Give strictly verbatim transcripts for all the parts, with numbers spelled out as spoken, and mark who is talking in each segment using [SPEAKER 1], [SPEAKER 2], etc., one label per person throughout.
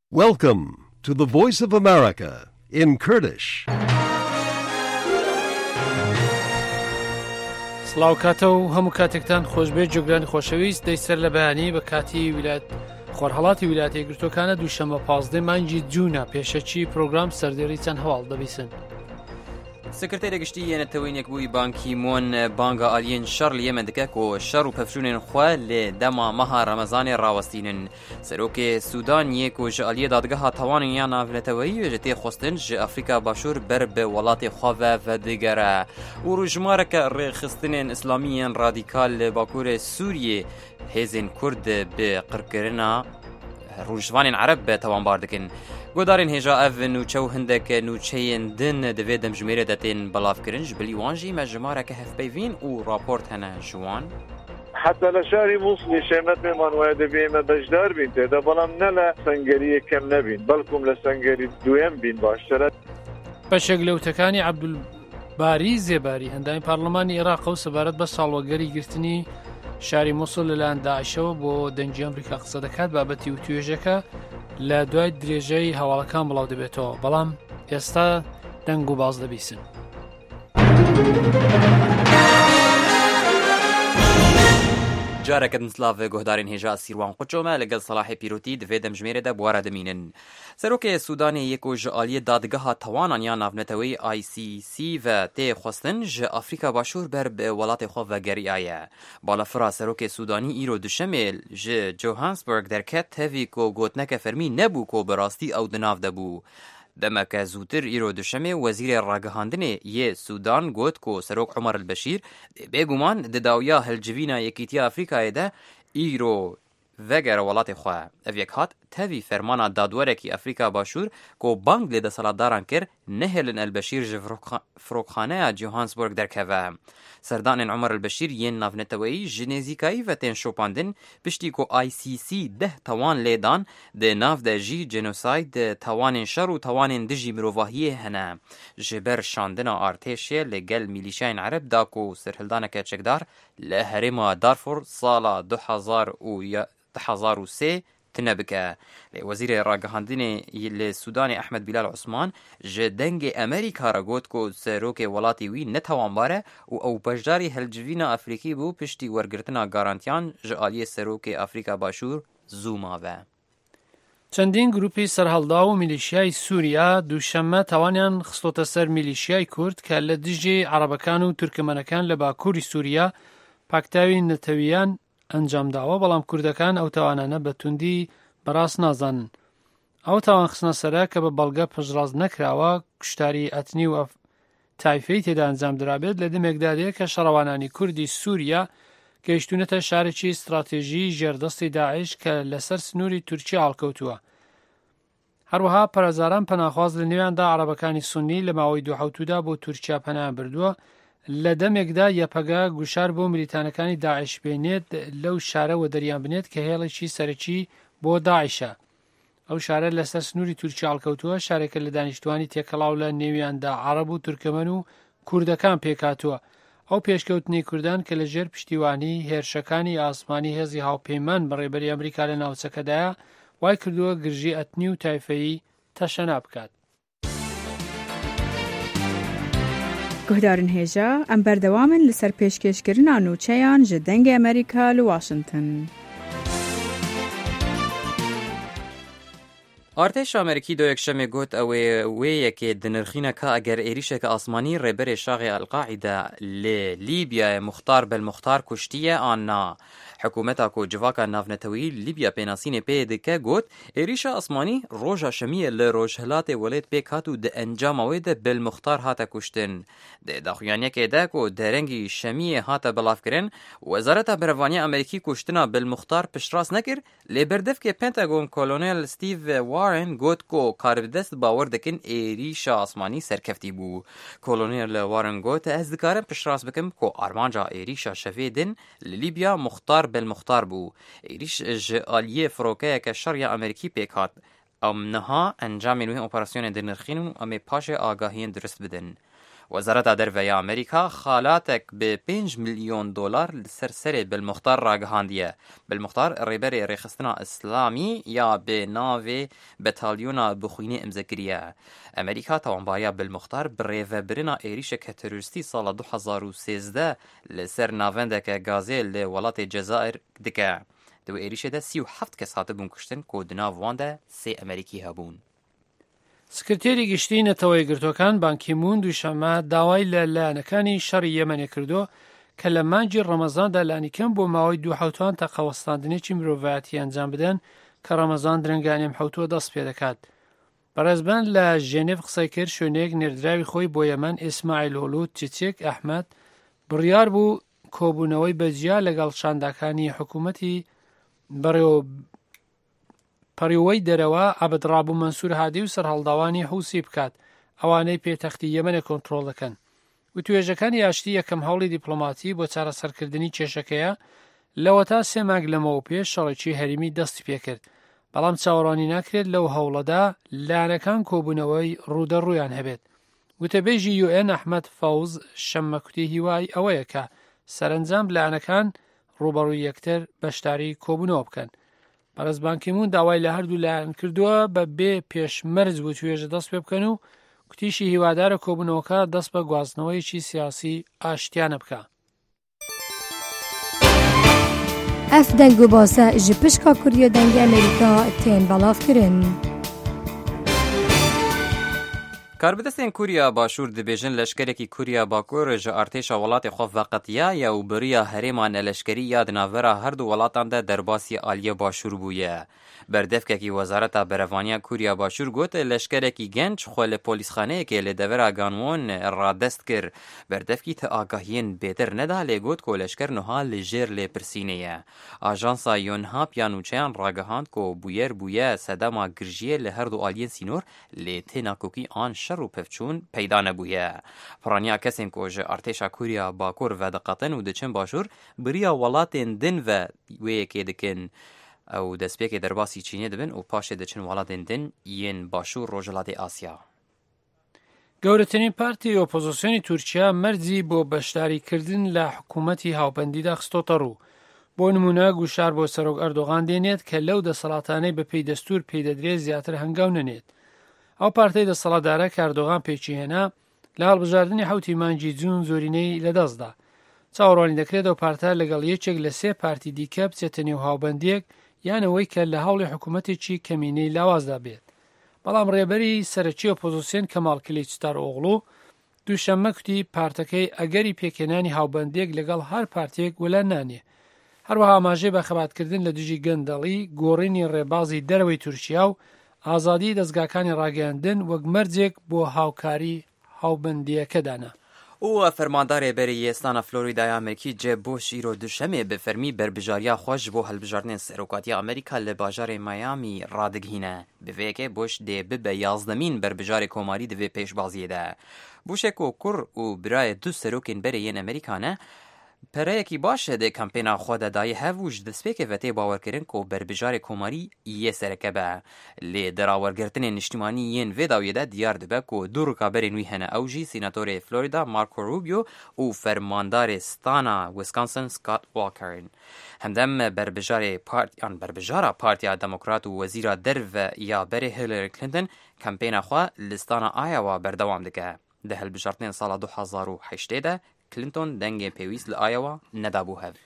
[SPEAKER 1] Welcome to the Voice of America in Kurdish.
[SPEAKER 2] سڵاو کاتە و هەموو کاتێکتان خۆشبێ جۆگرانی خۆشەویست دەیسەر لە بەیانی بە کاتی ویلات خۆرهەڵاتی ویلایەتە یەکگرتووەکانە دووشەممە پازدەی مانگی جوونە پێشەچی پرۆگرام سەردێڕی چەند هەواڵ دەبیسن.
[SPEAKER 3] سکرتێرە گشتی یەنەتەوەینێک بووی بانکی مۆن بانگا ئالیین شەڕ لە یەمەن دەکە و شەڕ و پەفشونێن خوا لێ دەما مەها ڕەمەزانێ ڕاوەستینن. سەرۆکێ سوودان یەک و ژە ئالیە دادگەها تاوانن یان ناونەتەوەیی وێژە تێ خۆستن ژە ئەفریقا باشوور بەر بە وڵاتی خواڤە ڤەدگەرە و ڕژمارەکە ڕێخستنێن ئیسلامیان ڕادیکال لە باکوورە سووریێ هێزên کورد بە قڕکردنا ڕۆژوانên عەرەب بە تاوانبار دەکەن. گۆدارên هێژا ev nûçe û hindek nûçeyên din divê demjimêrê de tên belavkirin ji bilî wan jî me jimareke hevpeyvîn û raport hene ji wan.
[SPEAKER 4] حتى لشاري موصلي شيمت من واد بيما بجدار بين تدا بلام نلا سنگري كم نبين بلكم لسنگري دويم بين باشتر
[SPEAKER 2] بەشێک لەوتەکانی عەبدولباری زێباری هەنداوی پارلەمانی عێراق و سەبارەت بە ساڵوەگەری گرتنی شاری مووسڵ لەلایەن داعشەوە بۆ دەنگی ئەمریکا قسە دەکات بابەتی و توێژەکە لە دوای درێژەی هەواڵەکان بڵاو دەبێتەوە، بەڵام ئێستا دەنگ و باز دەبیسن.
[SPEAKER 3] جارێکە سلااف گۆهدارên هێژا سیروان قوچۆمە لەگەڵ سەلاحی پیرۆتی divê demjimêrê de بوارە دەمینن. سەرۆکێ سوودانê یەک و ji aliyê dadgeha tawanan ya navneteweyî I C C ve tê xwestin ji Afrika Başûr ber bi welatê xwe vegeriyaye. Balafira serokê Sudanî îro duşemê ji Johannesburg derket tevî ku gotneke fermî nebû ku bi rastî ew di nav de bû. Demeke zûtir îro duşemê wezîrê ragihandinê yê Sudan got ku serok Umar el-Beşîr bêguman di dawiya hilcivîna Yekîtiya Afrikayê de îro vegere welatê xwe. Ev yek hat tevî fermana dadwerekî Afrika Başûr ku bang lê desalatdaran kir nehêlin el-Beşîr ji firokxaneya Johannesburg derkeve. Serdanên Umar el-Beşîr yên navneteweyî ji nêzîkayî ve tên şopandin piştî ku I C C deh tawan lêdan di nav de jî genosayd tawanên şer û tawanên dijî mirovahiyê hene. Ji ber şandina artêşê li gel mîlîşeyên Ereb da ku sirhildaneke çekdar li herêma Darfur sala du hezar û hezar û sê tune bike. Lê wezîrê ragihandinê li Sudanê Ehmed Bilal Osman ji dengê Amerîka re got ku serokê welatê wî netewambar e û ew beşdarî helcivîna Afrikî bû piştî wergirtina garantiyan ji aliyê serokê Afrika Başûr zû mave.
[SPEAKER 2] چەندین گروپی سەرهەڵدا و میلیشیای سووریا دووشەممە تاوانیان خستۆتە سەر میلیشیای کورد کە لە دژی عەرەبەکان و تورکمەنەکان لە باکووری سووریا پاکتاوی نەتەویان ئەنجامداوە، بەڵام کوردەکان ئەو تاوانانە بە توندی بەڕاست نازانن. ئەو تاوان خستنە سەرە کە بە بەڵگە پشتڕاست نەکراوە کوشتاری ئەتنی و تایفەی تێدا ئەنجام درابێت لە دەمێکدادەیە کە شەڕەوانانی کوردی سووریا گەیشتونەتە شارێکی استراتێژی ژێردەستی داعش کە لەسەر سنووری تورکیا هەڵکەوتووە. هەروەها پەرەزاران پەناخواز لە نێواندا عەرەبەکانی سونی لە ماوەی دوو حەوتودا بۆ تورکیا پەنایان بردووە. لە دەمێکدا یەپەگا گوشار بۆ ملیتانەکانی داعش بێنێت لەو شارەوە دەریان بنێت کە هێڵێکی سەرەکی بۆ داعشە. ئەو شارە لەسەر سنووری تورکیا هەڵکەوتووە، شارێکە لە دانیشتوانی تێکەڵاو لە نێویاندا عەرەب و تورکمەن و کوردەکان پێکاتووە. ئەو پێشکەوتنی کوردان کە لەژێر پشتیوانی هێرشەکانی ئاسمانی هێزی هاوپەیمان بەڕێبەری ئەمریکا لە ناوچەکەدایە وای کردووە گرژی ئەتنی و تایفەیی تەشەنا بکات.
[SPEAKER 5] گۆهدارن هێژا ئەم بەردەوامن لەسەر پێشکەشکردنا نووچەیان ji dengê ئەمریکا li Washington.
[SPEAKER 3] Artêşa Amerîkî do yekşemê got ew ê wê yekê dinirxîne ka eger êrişeke asmanî rêberê şaxê El-Qaîde li Lîbyayê Muxtar Belmuxtar kuştiye an na. Hikûmeta ku civaka navnetewî Lîbya pênasînê pê dike got êrişa asmanî roja şemiyê li rojhilatê welêt pêk hat û di encama wê de Belmuxtar hate kuştin. Di daxuyaniyekê de ku derengî şemiyê hate belavkirin, Wezareta Berevaniya Amerîkî kuştina Belmuxtar piştrast nekir, lê berdevkê Pentagon Kolonel Steve Warren got ku karibdest bawer dikin êrişa asmanî serkeftî bû. Kolonel Warren got ez dikarim piştrast bikim ku armanca êrişa şevê din li Lîbya Muxtar Belmuxtar bû. Êriş ji aliyê firokeyeke şerya Amerîkî pêk hat. Em niha encamên wê operasyonê dinirxînin û em ê paşê agahiyên durist bidin. وزارت دروی امریکا خالاتک به پنج میلیون دلار سرسری بالمختار راگهاندیه. بالمختار ریبر ریخستنا اسلامی یا به ناو بتالیونا بخوینه امزگریه. امریکا توانبایا بالمختار بریو برنا ایریش که تروریستی سال دو هزار و سیزده لسر ناوندک گازی لولات جزائر دکه. دو ایریشه ده سی و هفت کس هاته بون کشتن که دنا وانده سی امریکی هبون.
[SPEAKER 2] سکرتێری گشتی نەتەوەی گرتوەکان بانکیمون دووشەمە داوای لە لایەنەکانی شەڕی یەمەنێ کردو کە لە مانگی ڕەمەزاندا لانیکەم بۆ ماوەی دوو حەوتوان تا قەوەستاندنێکی مرۆڤایەتی ئەنجام بدەن کە ڕەمەزان درەنگانێم حەوتووە دەست پێ دەکات. بەڕێزبان لە ژێنێڤ قسەی کرد شوێنەیەک نێردراوی خۆی بۆ یەمەن ئیسماعیل ئۆلو چچێک ئەحمەد بڕیار بوو کۆبوونەوەی بەجیا لەگەڵ شانداکانی حکوومەتی بەڕێوە پەڕیوەی دەرەوە عەبدڕابوو مەنسوور هادی و سەرهەڵداوانی حوسی بکات ئەوانەی پێتەختی یەمەنە کۆنتڕۆڵ دەکەن. و توێژەکانی یاشتی یەکەم هەوڵی دیپلۆماتی بۆ چارەسەرکردنی کێشەکەیە لەوە تا سێ مانگ لەمەوە پێش شەڕێکی هەرێمی دەستی پێکرد، بەڵام چاوەڕوانی ناکرێت لەو هەوڵەدا لایەنەکان کۆبوونەوەی ڕوودەڕوویان هەبێت. وتەبێژی یو ئێن ئەحمەد فەوز شەممەکوتی هیوای ئەوەیە کە سەرنجام لایەنەکان ڕوبەڕووی یەکتر بەشداری کۆبوونەوە بکەن. بەڕێز بانکیمون داوای لە هەردوو لایەن کردووە بە بێ پێشمەرج بۆ توێژە دەست پێ بکەن و کوتیشی هیوادارە کۆبوونەوەکە دەست بە گواستنەوەیکی سیاسی ئاشتیانە بکە.
[SPEAKER 6] ئەف دەنگ و باسە ji pişka Kuriya dengê Amerîka tên belavkirin.
[SPEAKER 3] کاربدەستên Kuriya Başûr dibêjin leşkerekî Kuriya Bakur ji artêşa welatê xwe veqetiya ya û biriya herêma neleşkerî ya di navbera her du welatan de derbasî Aliyê Başûr bûye. Berdevkekî Wezareta Berevaniya Kuriya Başûr got leşkerekî genç xwe li polîsxaneyekê li devera Ganwon radest kir. Berdevkî ti agahiyên bêtir neda lê got ku leşker niha li jêr lêpirsînê ye. Ajansa Yonhap ya nûçeyan ragihand ku bûyer bûye sedema girjiyê li her du aliyên sînor lê têna kokî an şer û pevçûn peyda nebûye. Piraniya kesên ku ji artêşa Kuriya Bakur vediqetin û diçin Başûr biriya welatên din ve wêyekê dikin. Ew destpêkê derbasî Çînê dibin û paşê diçin welatên din yên Başûr Rojhilatê Asya.
[SPEAKER 2] گەورەترین پارتی ئۆپۆزیسیۆنی تورکیا مەرجی بۆ بەشداریکردن لە حکوومەتی هاوبەندیدا خستۆتە ڕوو. بۆ نمونە گوشار بۆ سەرۆک ئەردۆغان دێنێت کە لەو دەسەڵاتانەی بەپێی دەستور پێی دەدرێت زیاتر هەنگاو نەنێت. ئەو پارتەی دەسەڵاتدارە کە ئەردۆغان پێچی هێنا لە هەڵبژاردننی حوتی مانگی جوون زۆرینەی لەدەستدا. چاوەڕوانی دەکرێت ئەو پارتە لەگەڵ یەکێک لە سێ پارتی دیکە بچێتە نێو هاوبەندیەک یانەوەی کە لە هەوڵی حکوومەتێکی کەمینەی لاوازدا بێت. بەڵام ڕێبەری سەرەکی ئۆپۆزیسیۆن کەمال کلیچدارۆغڵو دووشەممە کوتی پارتەکەی ئەگەری پێکێنانی هاوبەندێک لەگەڵ هەر پارتێک وەلا نانێ. هەروەها ئاماژەی بە خەباتکردن لە دژی گەندەڵی گۆڕینی ڕێبازی دەرەوەی تورکیا و ئازادی دەستگاکانی ڕاگەاندن وەک مەرجێک بۆ هاوکاری هاوبەندیەکەدانا.
[SPEAKER 3] او فرماندار بری استان فلوریدای امریکی جب بوش ایرو دوشمه به فرمی بربجاریا خوش بو هلبجارنین سروکاتی امریکا لباجار میامی رادگهینه به ویکه بوش دی به یازدمین بربجار کوماری دی پیش بازیه ده. بوشکو کور او برای دو سروکین بریین امریکانه پرایکی باشه ده کمپینا خود دای هفوش دسپیک وتی باورکرین کو بربجار کوماری یه سرکبه لی دراورگرتن نشتیمانی ین ویداوی ده دیار دبه کو دو رکابرین وی هنه اوجی سیناتور فلوریدا مارکو روبیو او فرماندار استانا ویسکانسن سکات واکرین همدم بربجار پارتی آن بربجارا پارتیا دموکرات و وزیر درو یا بری هیلاری کلینتون کمپینا خو لستانا آیاوا بردوام دکه ده هلبجارتن سال دو هزار و هشت ده کلینتون دەنگێ پێویست لە ئایەوە نەدابوو هەب.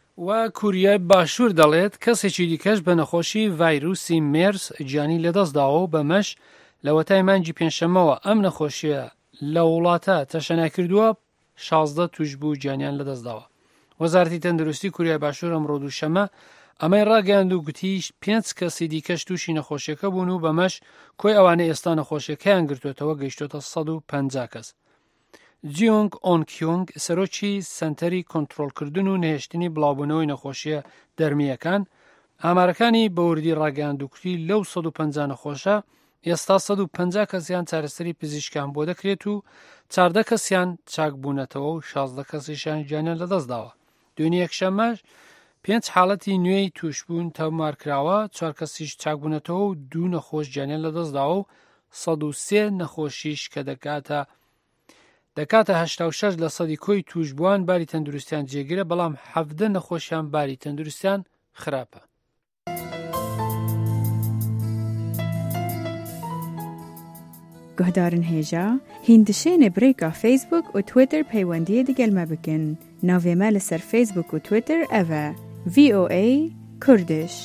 [SPEAKER 2] و کوریای باشوور دەڵێت کەسێکی دیکەش بە نەخۆشی ڤایرۆسی مێرس گیانی لەدەستداوە و بەمەش لە وەتای مانگی پێنجشەممەوە ئەم نەخۆشیە لە وڵاتە تەشەنا کردووە شازدە توش بوو گیانیان لەدەستداوە. وەزارەتی تەندروستی کوریای باشوور ئەمڕۆ دووشەممە ئەمەی ڕاگەاند و گوتیش پێنج کەسی دیکەش تووشی نەخۆشیەکە بوون و بەمەش کۆی ئەوانەی ئێستا نەخۆشیەکەیان گرتوێتەوە گەیشتۆتە سەد و پەنجا کەس. جیۆنگ ئۆنکیۆنگ سەرۆکی سەنتەری کۆنتڕۆڵکردن و نەهێشتنی بڵاوبوونەوەی نەخۆشیە دەرمیەکان ئامارەکانی بەوردی ڕاگەاندوکتی لەو سەد و پەنجا نەخۆشە ئێستا سەد و پەنجا کەسیان چارەسەری پزیشکان بۆ دەکرێت و چاردە کەسیان چاکبوونەتەوە و شازدە کەسیشیان گیانیان لەدەستداوە. دوێنێ یەکشەممەش پێنج حاڵەتی نوێی توشبوون تەمارکراوە، چوار کەسیش چاکبوونەتەوە و دوو نەخۆش گیانیان لەدەستداوە و سەد و سێ نەخۆشیش کە دەکاتە دەکاتە هەشتا و شەش لە سەدی کۆی توشبووان باری تەندروستیان جێگرە بەڵام حەڤدە نەخۆشیان باری تەندروستیان خراپە.
[SPEAKER 5] گهدارن هێژا هیندشێنێ برێکا فیسبوک و تویتر پەیوەندیە دەگەلمە بکن. ناوێمە لەسەر فیسبوک و تویتر ئەڤە ڤی ئۆ ئێ کوردش.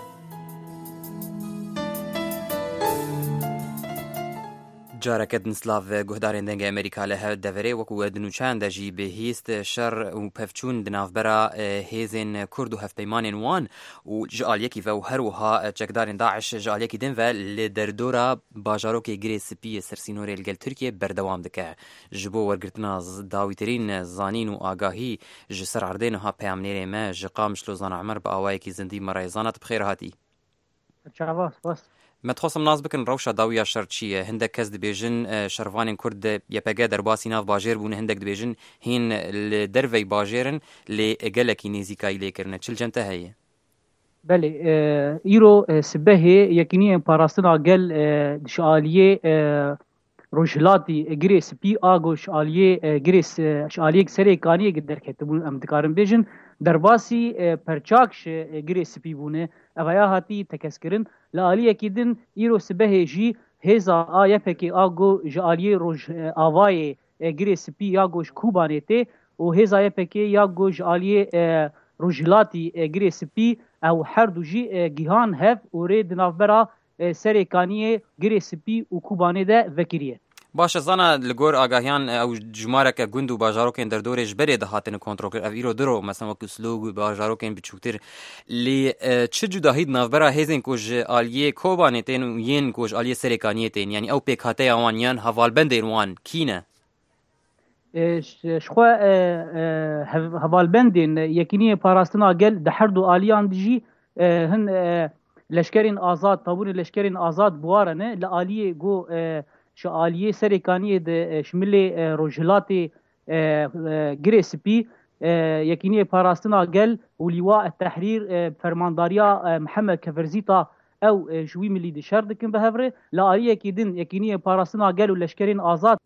[SPEAKER 3] جارەکەت نسلااف گوهدارên dengê Amerîka li hev deverê wekû we dinûçayan de jî bihîst şer û pevçûn di navbera hêzên Kurd û hevpeymanên wan û ji aliyekî ve û her wiha çekdarên Daeş ji aliyekî din ve li derdora bajarokê girê spî sersînorê li gel Tirkiye berdewam dike. Ji bo wergirtina dawîtirîn zanîn û agahî ji ser erdê niha peyamnêrê me ji Qamişlo Zana Emer bi awayekî zindî merayezanat bi xêr hatî. Me dixwastim nas bikin rewşa dawiya şer çi ye? Hindek kes dibêjin şervanên Kurd yepege derbasî nav bajêr bûne, hindek dibêjin hîn li dervey bajêrin lê gelekî nêzîkayî lêkirine. Çil cem te heye?
[SPEAKER 7] Belê îro sibehê yekîniyên parastina gel ji aliyê rojhilatî girê spî a got ji aliyê girê ji aliyek serê kaniyê derketibûn em dikarin bêjin derbasî perçak ji girê spî bûne evaya hatî tekeskirin li aliyekî din îro sibehê jî hêza a yepekê a got ji aliyê roj avayê girê spî ya got ji Kubanê tê û hêza yepekê ya got ji aliyê rojhilatî girê spî ew her du jî gihan hev û rê di navbera serê kaniyê girê spî û Kubanê de vekiriye.
[SPEAKER 3] Baş e zana li gor agahiyan ew jimareke gund û bajarokên derdorê ji berê de hatine kontrolkir. Ev îro diro mesela wekû slog û bajarokên biçûktir. Lê çi cudahî di navbera hêzên ku ji aliyê Kobanê tên û yên ku ji aliyê serê kaniyê tên, yanî ew pêkhateya wan yan hevalbendên wan kî ne?
[SPEAKER 7] Ji xwe hevalbendên yekîniyê parastina gel di her du aliyan de jî hin leşkerên azad tabûnê leşkerên azad buware ne li aliyê got ji aliyê serê kaniyê de şmilê rojhilatê girê spî yekîniyê parastina gel û lîwa Tehrîr fermandariya Mihemed Keverzîta ew ji wî milî dişer dikin bi hevrê li aliyekî din yekîniyê parastina gel û leşkerên azad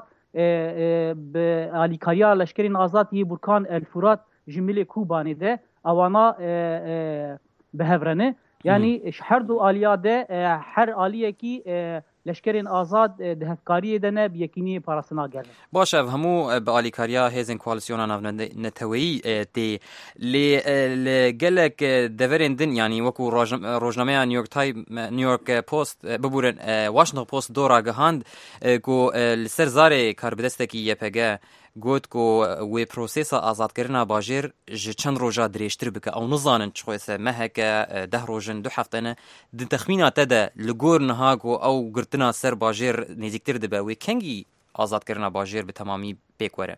[SPEAKER 7] bi alîkariya leşkerên azad yê Burkan El Furat ji milê Kubanê de ewana bi hevrene yanî ji her du aliya de her aliyekî leşkerên azad di hevkariyê de ne bi yekîniyê parastina gelin.
[SPEAKER 3] Baş ev hemû bi alîkariya hêzên koalisyona navneteweyî tê lê li gelek deverên din yanî wekû rojnameya New York Times New York Post bibûrin Washington Post dora gihand ku li ser zarê karbidestekî Y P G got ku wê prosesa azadkirina bajêr ji çend roja dirêjtir bike ew nizanin çi xwese meheke deh rojin du heftene di texmîna te de li gor niha ku ew girtina ser bajêr nêzîktir dibe wê kengî azadkirina bajêr bi temamî pêk were?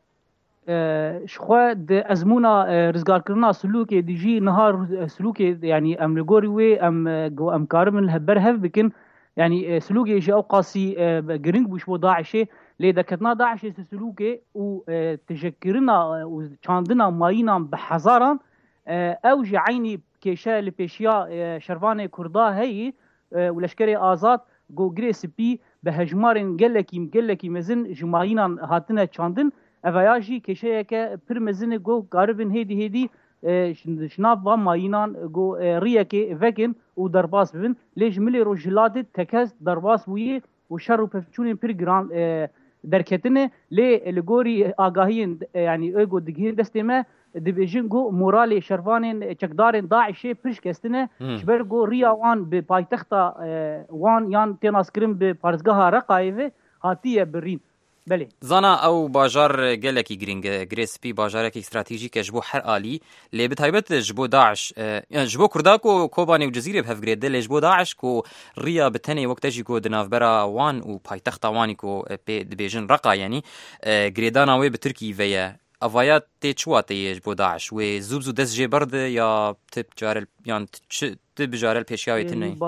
[SPEAKER 7] Ji xwe di ezmûna rizgarkirina silûkê de jî niha silûkê yanî em li gorî wê em em karin berhev bikin yanî silûkê ji ew qasî giring bû ji bo Daişê lê deketna Daişê silûkê û têjekirina û çandina mayînan bi hezaran ew ji eynî kêşe li pêşiya şervanê Kurda heyî û leşkerê azad got girê spî bi hejmarên gelekî gelekî mezin ji mayînan hatine çandin evaya jî kêşeyeke pir mezinê got garibin hêdî hêdî ji nav van mayînan got riyekê vekin û derbas bibin lê ji milê rojhilatê tekez derbas bûye û şer û pevçûnên pir giran derketine lê li gorî agahiyên yanî ew got digihîn destê me dibêjin got moralê şervanên çekdarên Daişê pir şikestine ji ber got riya wan bi paytexta wan yan tênaskirin bi parêzgeha Reqayê ve hatiye birîn. Belê.
[SPEAKER 3] Zana ew bajar gelekî giring e girê spî bajarekî stratejîk e ji bo her alî lê bi taybet ji bo Daeş ji bo Kurda ku Kobanê û Cezîrê bi hev girê lê ji bo Daeş ku riya bi tenê wekte jî ku di navbera wan û paytexta wanî ku pê dibêjin Reqa yanî girêdana wê bi Tirkiyê ve ye evaya tê çi watê ye ji bo Daeş wê zû zû dest jê berde ya tip carel yan tu bijarel pêşiya wê tune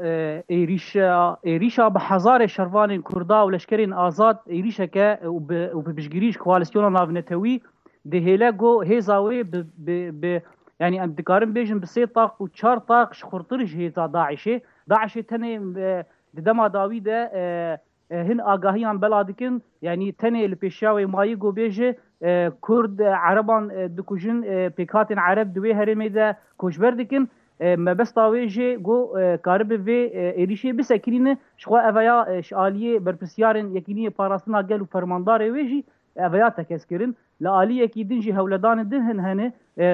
[SPEAKER 7] êrîşa êrîşa bi hezarê şervanên Kurda û leşkerên azad êrîşeke û bi piştgirî ji koalisyona navnetewî dihêle got hêza wê bi yanî em dikarin bêjin bi sê taq û çar taq ji xurtir ji hêza Daişê Daişê tenê di dema dawî de هن آگاهیان بلا دکن یعنی تنه لپیشاوی مایی گو بیجه کرد عربان دکوژن پیکاتن عرب دوی هرمی ده کشبر دکن ما بس طاویجه گو کارب و ایریشه بسکرینه شخوا اویا شالیه برپسیارن یکینی پاراستنا گل و فرماندار ویجی اویا تکس کرن لآلی یکی دنجی هولدان دهن هنه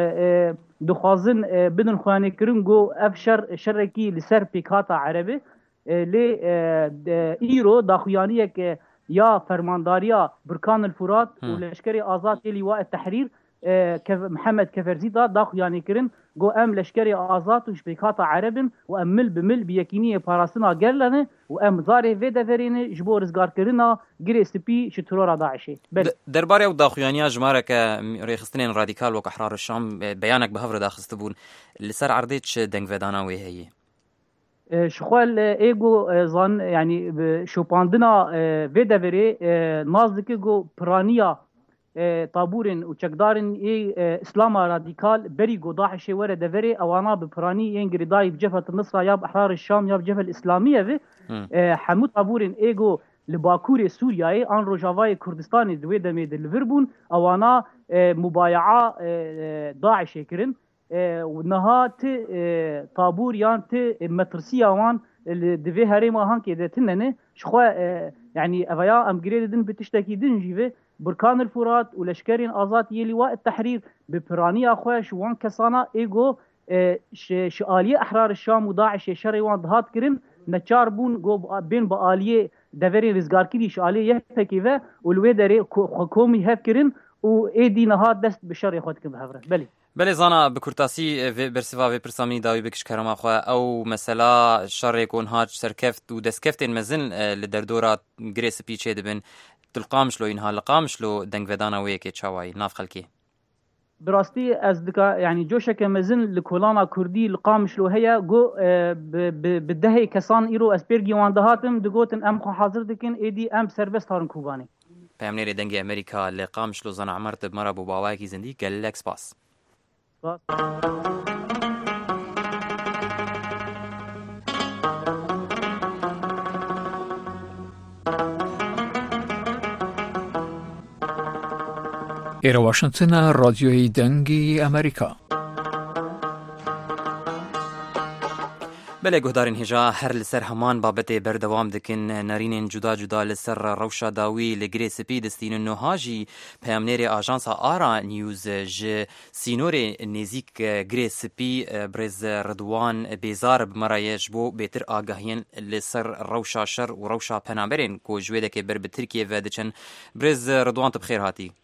[SPEAKER 7] دخوازن بدن خوانه کرن گو افشر شرکی لسر پیکاتا عربه لی ایرو داخویانیه که یا فرمانداریا برکان الفرات و لشکری آزاد لیواء التحریر محمد كفرزيدا داخل يعني كرن جو ام لشكري آزاد وشبكات عربن وام مل بمل بيكينية باراسنا قرلنا وام زاري فيدا فريني جبو رزقار كرنا قري سبي شترورا داعشي
[SPEAKER 3] درباري او داخويانيا جمارك ريخستنين راديكال وك احرار الشام بيانك بهفر داخستبون اللي سر عرديتش دنگ فدانا وهي
[SPEAKER 7] شخوال ايجو زان يعني شوباندنا فيدا فري نازدك جو برانيا طابورن و چکدارن ای اسلام رادیکال بری گو داعش وره دوری اوانا بپرانی این گریدای بجبهة النصرة یا بأحرار الشام یا بجبهة الإسلامية و حمو طابورن ایگو لباکور سوریای آن روجاوای کردستان دوی دمی دلوربون اوانا مبایعه داعش کرن و نها ت طابور یان ت مترسی اوان دوی هرما هان که دتننه شخوا يعني اویا ام گریدن بتشتکی دنجی و بركان الفرات ولشكرين آزاد يلواء التحرير ببرانية أخوش وان كسانا إيجو شآلية أحرار الشام وداعش شري وان ضهات كرن نچار بون جو بين بآلية دفرين رزقار كدي شآلية يفكيفة والويدري حكومي هف كرن و ايدي نهاد دست بشري خودكم بهفره بلي
[SPEAKER 3] بله زانا بکورتاسی برسیوا و پرسامی داوی بکش کرما خو او مثلا شر کون هاج سرکفت و دسکفتن مزن لدردورات گریس پیچه دبن تلقامش لو ينها لقامش لو دنگ ودانا ويكي تشاواي ناف خلكي
[SPEAKER 7] براستي از دكا يعني جوشك مزن لكولانا كردي لقامش لو هيا جو بدهي كسان ايرو اسبيرغي واندهاتم دغوتن ام حاضر دكن ايدي ام سيرفيس هارن كوباني
[SPEAKER 3] بامنيري دنگ امريكا لقامش لو زنا عمرت بمرا بو باواكي زندي جالكس باس
[SPEAKER 8] إلى واشنطن راديوی دنگی امریکا.
[SPEAKER 3] بله گهدارین هجا هر لسر همان بابت بردوام دکن نارینین جدا جدا لسر روشا داوی لگری سپی دستین نوهاجی پیامنیر آژانس آرا نیوز ج سینور نزیک گری سپی برز ردوان بیزار بمرایج بو بیتر آگاهین لسر روشا شر و روشا پنامبرین کو جویده که بر بترکیه و دچن برز ردوان تبخیر هاتی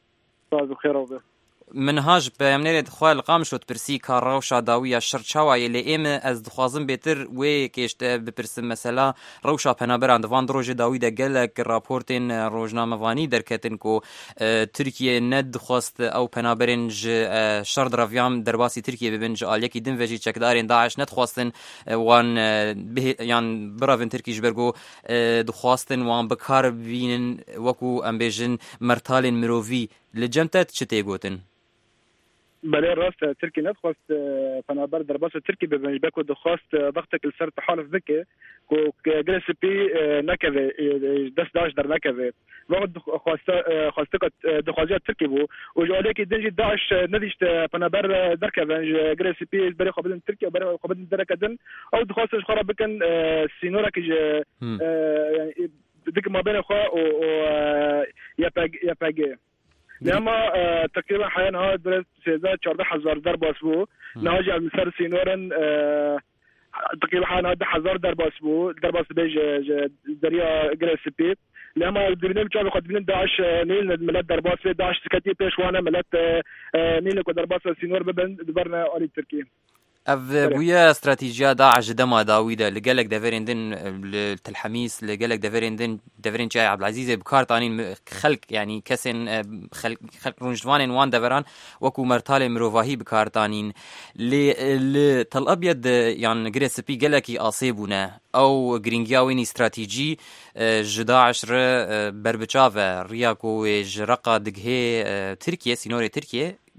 [SPEAKER 3] منهاج بيامنير دخوال قامشو تبرسي كاروشا داوية شرچاوا يلي ام از دخوازم بيتر وي كيشت بپرسم مثلا روشا پنابر عند وان دروج داوي ده گلك راپورتين روجنامه واني دركتن كو تركيا ند خواست او پنابرن ج شر دراويام درباسي تركيا ببنج اليكي دن وجي چكدارين داعش ند خواستن وان يعني براون تركي جبرگو دخواستن وان بكار بينن وكو امبيجن مرتالين مروفي لجمتت چتي گوتن
[SPEAKER 9] بله راست تركي ندخواست فنابر درباس تركي بمجبكو دخواست ضغطك لسر تحالف ذكي كو جلس بي نكذا دس داعش در نكذا وقت خواست خواستك دخوازيات تركي بو وجواليك دنجي داعش نديشت فنابر دركذا جلس بي بري خبدن تركي وبري خبدن دركدن او دخواست خرا بكن سينورك يعني ديك ما بين اخوا و يا يا باجي لما تقريبا حاليا هذا درس سيزا چهارده هزار درباس بو نهاجي على مسار سينورن تقريبا حاليا هذا هزار درباس بو درباس بيج دريا جريسبي لما دبنم چاو خد بنم داعش نيل ملات درباس داعش سكتي بيشوانا ملات نيل كو درباس سينور ببن دبرنا علي تركيا
[SPEAKER 3] اف بويا استراتيجيا داعش دما داويده لقالك دافريندن الحميس لقالك دافريندن دافرين جاي عبد العزيز بكارتانين خلق يعني كسن خلق خلق رونجوان وان دافران وكو مرتال مروفاهي بكارتانين ل تل ابيض يعني جريسبي قالك اصيبنا او جرينجاوين استراتيجي جداعش بربچاف رياكو جرقا دغه تركيا سينوري تركيا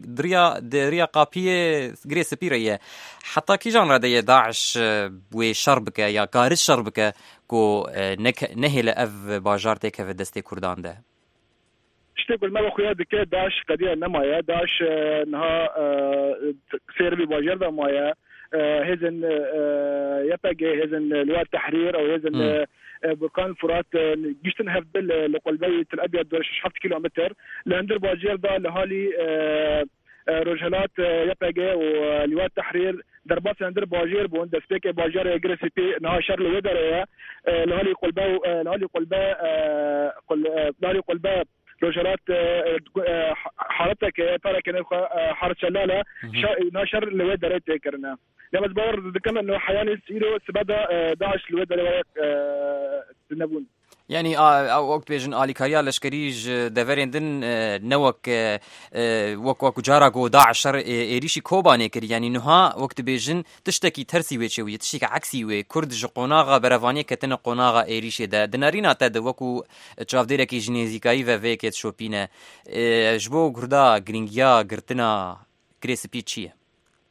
[SPEAKER 3] دريا دريا قابية غري سبيرية حتى كي جان ردي داعش وشربك يا كارش شربك كو نك نهي لأف باجارتك في دستي كردان ده
[SPEAKER 9] تقول ما بخويا دكا داعش قضية نمايا داعش نها سيربي باجر ده مايا هزن يبقى هزن لواء التحرير او هزن بركان الفرات جيشتن هفدل لقلبي تل ابيض دور شحط كيلومتر لاندر باجر ده لهالي رجلات يبقى ولواء التحرير درباس لاندر باجر بون دسبيك باجر يجري بي نها شر لودر لهالي قلبي لهالي قلبي لهالي قلبي رجلات حالتك ترى كان حارة شلالة ناشر لوي دريت كرنا لما تبور ذكرنا انه حياني سيرو سبدا داعش لوي دريت تنبون
[SPEAKER 3] يعني او وقت بيجن آلي كاريا لشكريج دفريندن نوك وك وك جارا داعش شر إيريشي كوباني كر يعني نها وقت بيجن تشتكي ترسي ويتشوي تشتكي عكسي وي كرد جقوناغا برافاني كتن قوناغا إيريشي دا دنارينا تاد وكو تشافديركي جنيزيكاي وفيكت شوبينا جبو كردا غرينجيا غرتنا كريسبي تشيه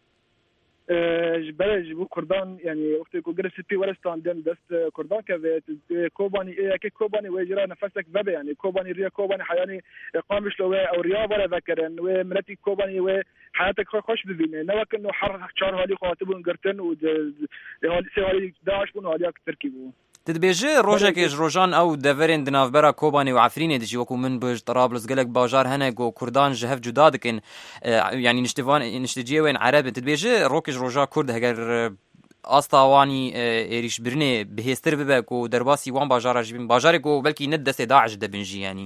[SPEAKER 9] جبل جبو كردان يعني وقت يكون جرسبي ورستان دم دست كردان كذا كوباني إيه كي كوباني ويجرا نفسك ذبه يعني كوباني ريا كوباني حياني قامش لو أو ريا ولا ذكرن ومرتي كوباني وحياتك خوش ببينه نوك إنه حر شهر هالي خاطبون قرتن وهالي سوالي داعش بون هالي تركيبه
[SPEAKER 3] تدبيجي روجك روجان او دفرين دنافبرا كوباني وعفرين دجي وكو من بج طرابلس قالك باجار هنا جو كردان جهف جدادكن يعني نشتفان نشتجي وين عرب تدبيجي روكج روجا كرد هجر اسطواني ايريش برني بهستر بباكو درباسي وان باجار جبين باجاركو بلكي ندس داعش دبنجي يعني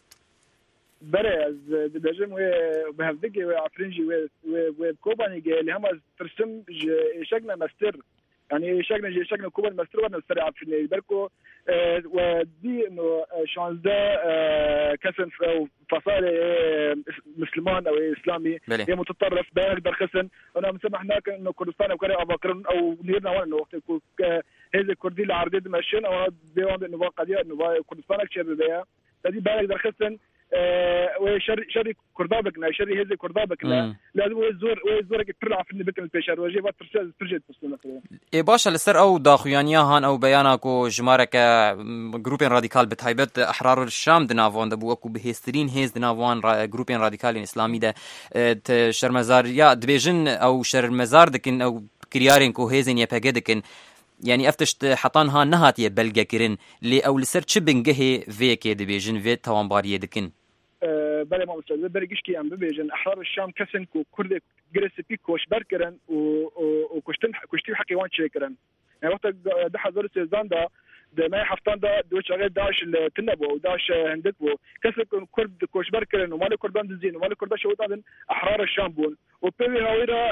[SPEAKER 9] برز دبيجم وبهفدقي وعفرينجي وكوباني اللي هم ترسم شقنا مستر يعني شكلنا جي شكلنا كوبا المستر وانا السريع في البركو أه ودي انه شانزدا أه كسن فصائل أه مسلمان او اسلامي هي متطرف بيقدر خسن انا مسمح هناك انه كردستان او كره اباكر او نيرنا وانا وقت هذا كردي العرض ماشين او بيوند انه قضيه انه كردستان اكثر بها هذه بيقدر خسن أه وشر شري كردابكنا شري هذه كردابكنا لازم ويزور ويزورك ترلع في البيت البشر وجيبات ترجع ترجع مثلا
[SPEAKER 3] اي باشا لسر او داخويانيا هان او بياناكو جمارك جروبين راديكال بتايبت احرار الشام دنافون دبوكو بهسترين هيز دنافون جروبين راديكال اسلامي ده شرمزار يا دبيجن او شرمزار دكن او كريارين كو هيزن يباجدكن يعني افتشت حطان ها نهات يبلغا كرين لي او لسر تشبنجه فيكي دبيجن في توانباريه دكن
[SPEAKER 9] بله ما مستعد بريجش كي ام بيجن احرار الشام كسن كو كرد جريسبي كوش بركرن وكشتن كشتي حكي وان شيكرن يعني وقت ده حضر سيزان ده ده ما حفتان ده دوش غير داش التنبو وداش هندكبو كسن كرد كوش بركرن ومال كردان دزين ومال كردان شوطان احرار الشام بون وبيبي هاويرا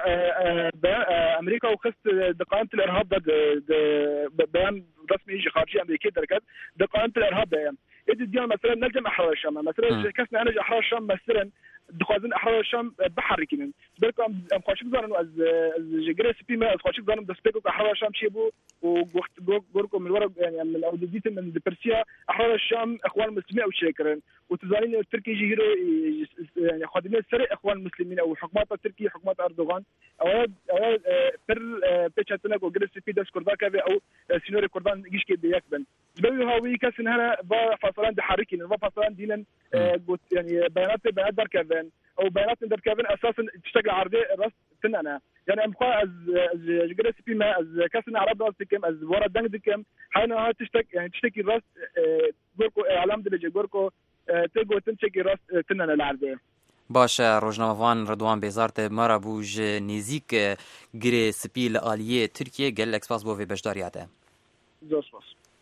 [SPEAKER 9] امريكا وخست دقائم الارهاب ده بيان رسمي يجي خارجي امريكي دركات دقائم الارهاب ده إذا ديال مثلا نجم أحرار الشام مثلا كسنا أنا أحرار الشام مثلا دخوازن أحرار الشام بحر كمان بالكم أم خاشق زانو از از جريس بيما از خاشق زانو دسبيكو أحرار الشام شيبو ووقت جوركم من ورا يعني من الأوديت من برسيا أحرار الشام إخوان المسلمين أو شاكرين وتزالين التركي جيرو يعني خادمين السرق إخوان المسلمين أو حكومات التركي حكومات أردوغان أولاد أولاد بر بيتشاتنا جو جريس بي داس كردان كذا أو سينور كردان جيش كده يكبن زبوي هاوي كاسن هنا فصلان دحركين فصلان دينا يعني بيانات بيانات در كذا او بيانات در كذا اساسا تشتغل عرضي راس تننا يعني ام خا از جريس بي ما از كاسن عرب راس كم از ورا دنگ كم حنا تشتك يعني تشتكي راس جوركو اعلام درجه جوركو تيجو تنشكي راس تننا العرضي
[SPEAKER 3] باشا روجناموان رضوان بيزارت مرابوج نزيك جري سبيل آلية تركيا قال لك سباس بو في بجدارياته
[SPEAKER 9] زو سباس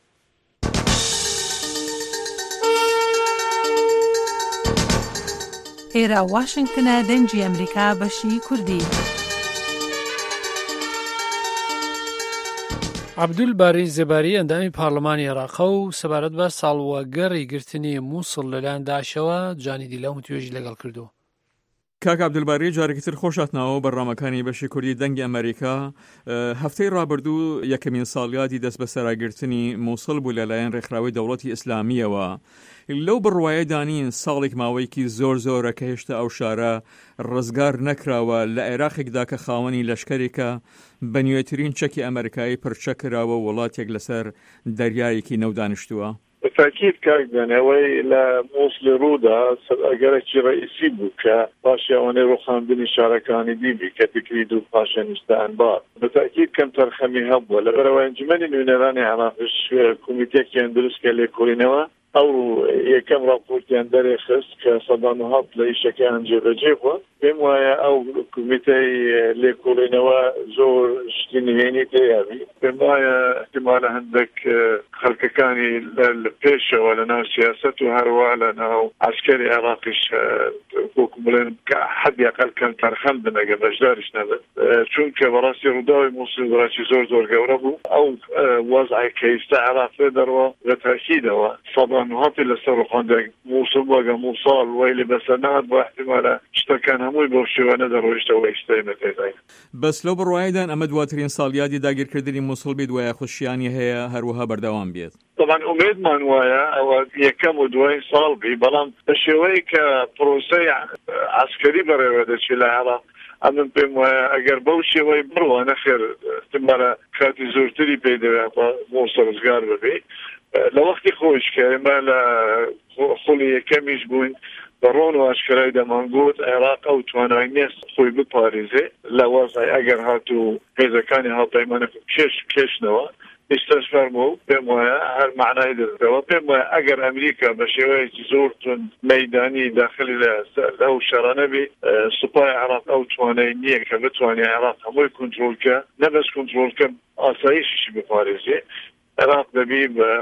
[SPEAKER 10] إيرا واشنطن دنجي أمريكا بشي كردي
[SPEAKER 2] عبدولباری زباری اندامی پارلمانی عراق و سبارت با سالواگەڕی گرتنی مووسڵ لەلایەن داعشەوە جانی دیلە و متوێژی لەگەڵ کردو.
[SPEAKER 11] کاک عەبدولباری جارێکی تر خۆشاتناوە بەڕامەکانی بەشی کوردی دەنگی ئەمریکا. هەفتەی ڕابردوو یەکەمین ساڵیادی دەست بە سەراگرتنی مووسڵ بوو لەلایەن ڕێکخراوەی دەوڵەتی ئیسلامیەوە. لەو بڕوایە دانین ساڵێک ماوەیەکی زۆر زۆرە کە هێشتا ئەو شارە ڕزگار نەکراوە لە عێراقێکدا کە خاوەنی لەشکرێکە بە نوێترین چەکی ئەمریکایی پرچە کراوە وڵاتێک لەسەر دەریایەکی نەودانیشتووە.
[SPEAKER 4] تاکید کاردنەوەی لە مووسڵی ڕوودا ئەگەرێکی ڕئیسی بوو کە پاشی ئەوانەی ڕوخاندنی شارەکانی دیبی کە تکرید و پاشەنیستە ئەنبار بەتاکید کەم تەرخەمی هەبووە لەبەرەوە ئەنجومەنی نوێنەرانی عێراقیش کومیتێکیان دروست کە لێکۆڵینەوە ئەو یەکەم راپۆرتیان دەرێخست کە سەدان و هەفت لە ئیشەکەیان جێبەجێ بووە. پێم وایە ئەو کومیتەی لێکۆڵینەوە زۆر شتی نهێنی تێیابی. پێم وایە احتیمالە هەندێک خەڵکەکانی لە پێشەوە لە ناو سیاسەت و هەروە لە ناو عەسکەری عێراقیش وەکو بڵێن کە حەدی ئەقەل کەم تەرخەم بن ئەگە بەشداریش نەبن، چونکە بەڕاستی ڕووداوی مووسڵ بەڕاستی زۆر زۆر گەورە بوو. ئەو وەزعی کە ئێستا عێراق لێ دەڕوە بە تاکیدەوە سەدان و هەفتی لەسەر ڕوخاندنی مووسڵ وەگە مووسڵ وەیلی بەسەر نەهات بۆ احتیمالە شتەکان هەمووی بەو شێوانە دەڕۆیشتەوە ئێستای نەتێدای.
[SPEAKER 11] بەس لەو بڕوایدان ئەمە دواترین ساڵیادی داگیرکردنی مووسڵ بێت وایە خوشیانی هەیە هەروەها بەردەوام بێت.
[SPEAKER 4] طبعا ئومێدمان وایە ئەوە یەکەم و دوای ساڵ بی، بەڵام بە شێوەیە کە پرۆسەی عەسکەری بەڕێوە دەچێت لە عێراق ئەمن پێم وایە ئەگەر بەو شێوەی بڕوە نەخێر احتیمالە کاتی زۆرتری پێ دەوێت مووسڵ ڕزگار ببێت. لە وەختی خۆش کە ئێمە لە خوڵی یەکەمیش بووین بەڕۆن و ئاشکرای دەمانگوت عێراق ئەو توانای نێست خۆی بپارێزێ لە وەزای ئەگەر هاتوو هێزەکانی هاوپەیمانە کێش کێشنەوە ئێستاش فەرموو پێم وایە هەر معنای دەستەوە. پێم وایە ئەگەر ئەمریکا بە شێوەیەکی زۆر تون مەیدانی داخلی لە ئەو شەڕانە بێ سوپای عێراق ئەو توانای نییە کە بتوانێت عێراق هەمووی کۆنتڕۆڵکە نەبەس کۆنتڕۆڵکە ئاسایشیشی بپارێزێ. عێراق دەبی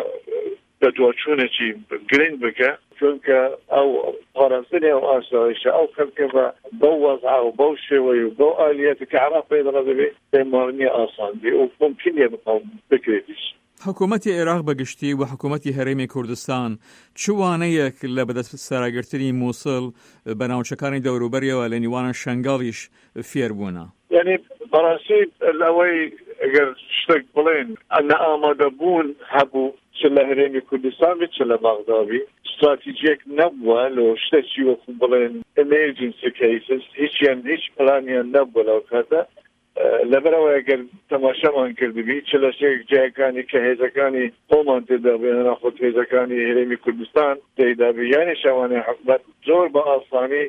[SPEAKER 4] بە دواچوونێکی گرنگ بکە، چونکە ئەو پاراستنی ئەو ئاسایشە ئەو خەڵکە بە بەو وەزعا و بەو شێوەی و بەو ئالیەتە کە عێراق پێ دەڕە دەبێت پێمان نییە ئاسان بێ و ممکنیە بقاوم بکرێتیش.
[SPEAKER 11] حکوومەتی عێراق بەگشتی و حکوومەتی هەرێمی کوردستان چوانەیەک لە بەدەست سەراگرتنی مووسڵ بە ناوچەکانی دەوروبەریەوە لە نیوانە شەنگاڵیش فێر بوونە؟
[SPEAKER 4] یعنی بەڕاستی ئەوەی ئەگەر شتێک بڵێن ئەنە ئامادەبوون هەبوو چ لە هەرێمی کوردستان بێت چ لە بەغدادی استراتیجیەک نەبووە لە شتێکی وەکو بڵێن emergency cases هیچیان هیچ پلانیان نەبووە لەو کاتە. لەبەرەوە ئەگەر تەماشامان کردبی چ لە جیاکانی کە هێزەکانی خۆمان تێدا بێنە ناخۆت هێزەکانی هەرێمی کوردستان تێدا بێ یانی شەوانەی حکومەت زۆر بە ئاسانی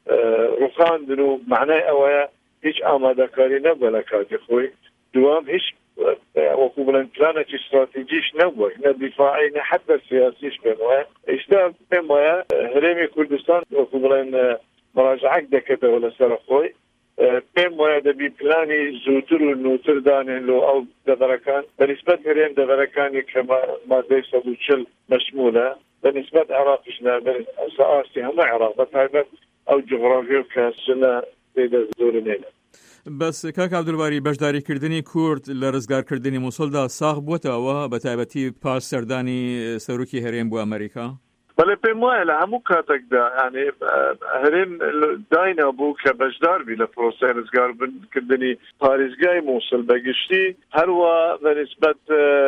[SPEAKER 4] ڕوخاندن و معنای ئەوەیە هیچ ئامادەکاری نەبووە لە کاتی خۆی. دوام هیچ وەکو بڵێن پلانێکی استراتیجیش نەبووە، نە دیفاعی نە حتى سیاسیش پێم وایە. ئێستا پێم وایە هەرێمی کوردستان وەکو بڵێن مراجعەک دەکەتەوە لەسەر خۆی. پێم وایە دەبی پلانی زووتر و نووتر دانێن لۆ ئەو دەبەرەکان بەنسبەت هەرێم دەبەرەکانی کە مادەی سەد و چل مەشمولە بەنسبەت عێراقیش ئاسی هەموو عێراق بەتایبەت ئەو جغرافیە و کەسنە تێدا زۆر نێنە.
[SPEAKER 11] بەس کاک عەبدولباری بەشداریکردنی کورد لە ڕزگارکردنی مووسڵدا ساغ بووەتەوە بە تایبەتی پاش سەردانی سەرۆکی هەرێم بۆ ئەمریکا؟
[SPEAKER 4] بەڵێ پێم وایە لە هەموو کاتێکدا یعنی هەرێم داینا بوو کە بەشدار بی لە پرۆسەی ڕزگارکردنی پارێزگای مووسڵ بەگشتی هەروە بەنسبەت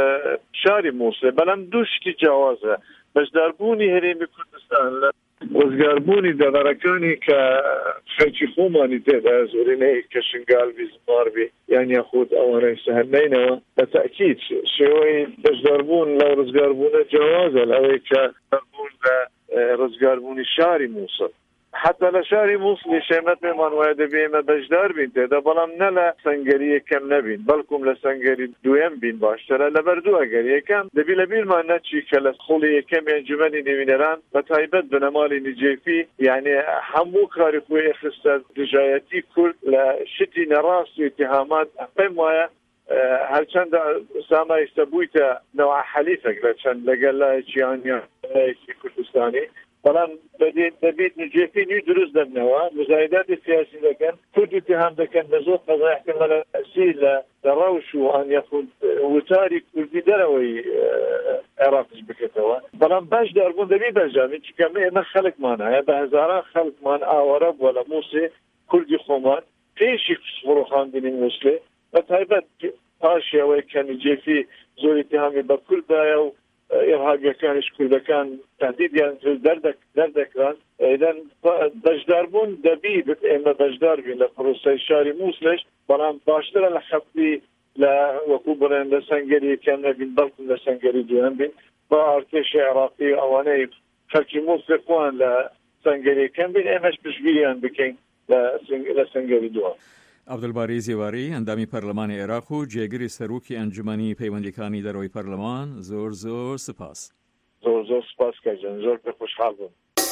[SPEAKER 4] شاری مووسڵ. بەڵام دوو شتی جیاوازە بەشداربوونی هەرێمی کوردستان لە ڕزگاربوونی دەبەرەکانی کە خەڵکی خۆمانی تێدا زۆرینەی کە شنگال بی زمار بی یان یاخود ئەوانەی سەهەرنینەوە بە تەکید شێوەی بەشداربوون لەو ڕزگاربوونە جیاوازە لەوەی کە بوون لە ڕزگاربوونی شاری مووسڵ. حتى لە شاری مووسڵی شێمەت پێمان وایە دەبێ ئێمە بەشدار بین تێدا، بەڵام نە لە سەنگەری یەکەم نەبین بەڵکوم لە سەنگەری دوێم بین باشترە. لەبەر دوو ئەگەر یەکەم دەبی لە بیرمان نەچی کە لە خوڵی یەکەم ئەنجومەنی نوێنەران بە تایبەت بنەماڵی نجێفی یعنی هەموو کاری خۆی خستە دژایەتی کورد لە شتی نەڕاست و اتهامات. پێم وایە هەرچەندە ساما ئێستا بوویتە نەوە حەلیفێک لە چەند لەگەڵ لایەکی یان لایەکی کوردستانی، بەڵام دەبێت نجێفی نوی دروست دەبنەوە مزایداتی سیاسی دەکەن کورد اتهام دەکەن لە زۆر قەزای احتمالە سی لە ڕەوش و ئان یەخود وتاری کوردی دەرەوەی عێراقش بکەتەوە بەڵام باش دەربوون دەبی بەرجامی چکەمە ئێمە خەڵکمان هەیە بە هەزاران خەڵکمان ئاوەرە بووە لە مووسێ کوردی خۆمان پێشی فڕۆخاندنی مووسلێ بە تایبەت پاشیەوەی کە نجێفی زۆر اتهامی بە کوردایە و ئێرهابیەکانیش کوردەکان تهدیدیان دەردەکران ئەیدەن بەشداربوون دەبی بێت ئێمە بەشدار بین لە پرۆسەی شاری مووسلش بەڵام باشترە لە خەفتی لە وەکو بڵێن لە سەنگەری یەکەم نەبین بەڵکو لە سەنگەری دوێن بین با ئارتێشی عێراقی ئەوانەی خەڵکی مووسڵ خۆیان لە سەنگەری یەکەم بین ئێمەش پشتگیریان بکەین لە سەنگەری دووەم.
[SPEAKER 11] عەبدولباری زێواری ئەندامی پەرلەمانی عێراق و جێگری سەرۆکی ئەنجومەنی پەیوەندیەکانی دەرەوەی پەرلەمان زۆر زۆر سپاس.
[SPEAKER 4] زۆر زۆر سپاس کەجان زۆر پێ خۆشحاڵ بووم.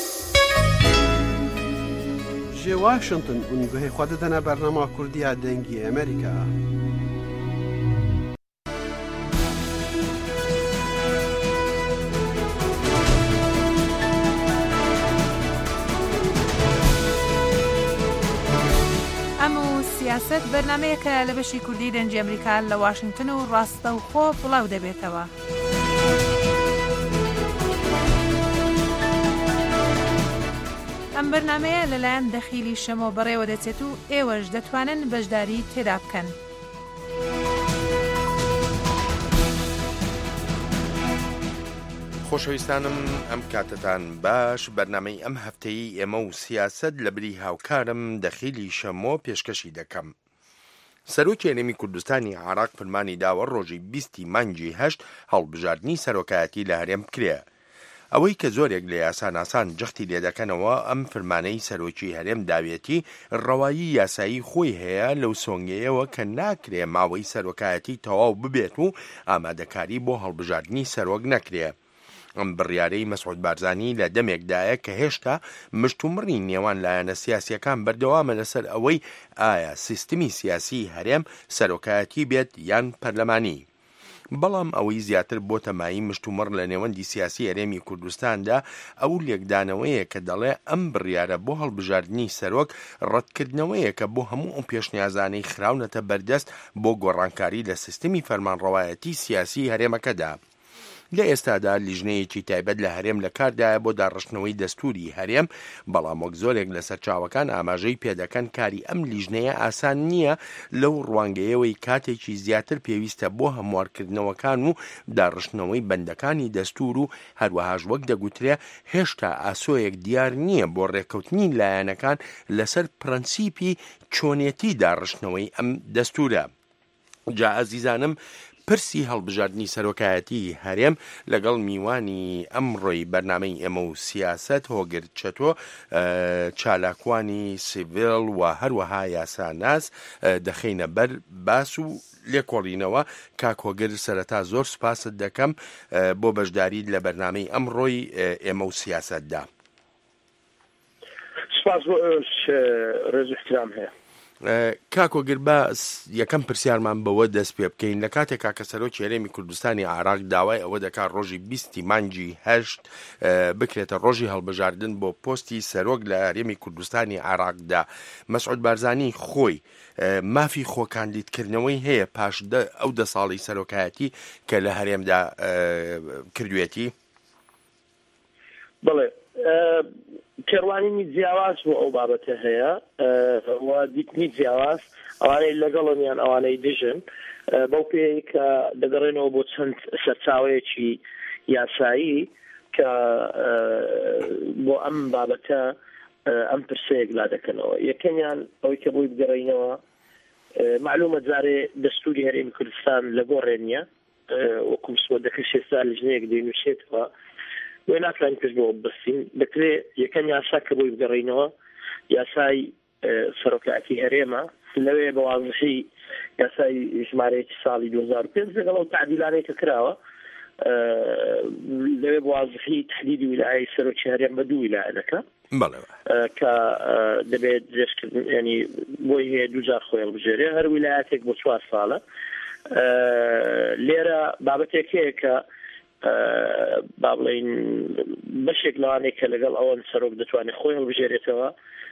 [SPEAKER 12] ji Washington û guhê xwe didine bernama Kurdiya dengî Amerîka.
[SPEAKER 10] سیاست بەرنامەیەکە لە بەشی کوردی دەنگی ئەمریکا لە واشنگتن و ڕاستە و خۆ بڵاو دەبێتەوە. ئەم بەرنامەیە لەلایەن دەخیلی شەمۆ بەڕێوە دەچێت و ئێوەش دەتوانن بەشداری تێدا بکەن.
[SPEAKER 13] خۆشەویستانم ئەم کاتتان باش بەرنامەی ئەم هەفتەی ئێمە و سیاست لە بری هاوکارم دەخیلی شەمۆ پێشکەشی دەکەم. سەرۆکی هەرێمی کوردستانی عێراق فەرمانی داوە ڕۆژی بیستی مانگی هەشت هەڵبژاردنی سەرۆکایەتی لە هەرێم بکرێ. ئەوەی کە زۆرێک لە یاساناسان جەختی لێ دەکەنەوە ئەم فەرمانەی سەرۆکی هەرێم داوێتی ڕەوایی یاسایی خۆی هەیە لەو سۆنگەیەوە کە ناکرێ ماوەی سەرۆکایەتی تەواو ببێت و ئامادەکاری بۆ هەڵبژاردنی سەرۆک نەکرێ. ئەم بڕیارەی مەسعود بارزانی لە دەمێکدایە کە هێشتا مشتومڕی نێوان لایەنە سیاسیەکان بەردەوامە لەسەر ئەوەی ئایا سیستمی سیاسی هەرێم سەرۆکایەتی بێت یان پەرلەمانی. بەڵام ئەوەی زیاتر بۆ تەمایی مشتومڕ لە نێوەندی سیاسی هەرێمی کوردستاندا ئەو لێکدانەوەیە کە دەڵێ ئەم بڕیارە بۆ هەڵبژاردننی سەرۆک ڕەتکردنەوەیە کە بۆ هەموو ئەم پێشنیازانەی خراونەتە بەردەست بۆ گۆڕانکاری لە سیستمی فەرمانڕەوایەتی سیاسی هەرێمەکەدا. لە ئێستادا لیژنەیەکی تایبەت لە هەرێم لە کاردایە بۆ داڕشتنەوەی دەستوری هەرێم بەڵام وەک زۆرێک لە سەرچاوەکان ئاماژەی پێدەکەن کاری ئەم لیژنەیە ئاسان نییە لەو ڕوانگەیەوەی کاتێکی زیاتر پێویستە بۆ هەموارکردنەوەکان و داڕشتنەوەی بەندەکانی دەستور و هەروەهاش وەک دەگوترێ هێشتا ئاسۆیەک دیار نییە بۆ ڕێکەوتنی لایەنەکان لەسەر پرەنسیپی چۆنێتی داڕشتنەوەی ئەم دەستورە. جا ئازیزانم پرسی هەڵبژاردننی سەرۆکایەتی هەرێم لەگەڵ میوانی ئەمڕۆی بەرنامەی ئێمە و سیاست هۆگر چەتۆ چالاکوانی سیڤیل و هەروەها یاساناس دەخینە بەر باس و لێکۆڵینەوە. کاک هۆگر سەرەتا زۆر سپاست دەکەم بۆ بەشداریت لە بەرنامەی ئەمڕۆی ئێمە و سیاستدا.
[SPEAKER 14] سپاس بۆ ڕێز و احترام هەیە.
[SPEAKER 13] کاکۆگر بە یەکەم پرسیارمان بەوە دەست پێ بکەین لە کاتێک کاکە سەرۆکی هەرێمی کوردستانی عێراق داوای ئەوە دەکات ڕۆژی بیستی مانگی هەشت بکرێتە ڕۆژی هەڵبژاردن بۆ پۆستی سەرۆک لە هەرێمی کوردستانی عێراقدا. مەسعود بارزانی خۆی مافی خۆکاندیدکردنەوەی هەیە پاش ئەو دە ساڵی سەرۆکایەتی کە لە هەرێمدا کردوێتی؟
[SPEAKER 14] بڵێ کێڕوانینی جیاواز بۆ ئەو بابەتە هەیە و دیتنی جیاواز ئەوانەی لەگەڵمیان ئەوانەی دژن بەو پێی کە دەگەڕێنەوە بۆ چەند سەرچاوەیەکی یاسایی کە بۆ ئەم بابەتە ئەم پرسەیەک لا دەکەنەوە. یەکەمیان ئەوەی کە بۆی بگەڕینەوە معلومە جارێ دەستوری هەرێمی کوردستان لە گۆڕێ نییە وەکو سوودەکەش ئێستا لژنەیەک دەینووسێتەوە وێ ناتوانین پێش بۆ بستین. دەکرێت یەکەم یاسا کە بۆی بگەڕینەوە یاسای سەرۆکایەتی هەرێمە لەوێ بە وازحی یاسای ژمارەیەکی ساڵی دوو هەزار و پێنج لەگەڵ ئەو تعدیلانەی کە کراوە لەوێ بە وازحی تحدیدی ویلایەتی سەرۆکی هەرێم بە دوو ویلایەتەکە کە دەبێت درێژکردن ینی بۆی هەیە دوو جار خۆی هەڵبژێرێ هەر ویلایەتێک بۆ چوار ساڵە. لێرە بابەتێک هەیە کە با با بڵێن بەشێک لەوانەیە کە لەگەڵ ئەوەن سەرۆک دەتوانێت خۆی هەڵبژێرێتەوە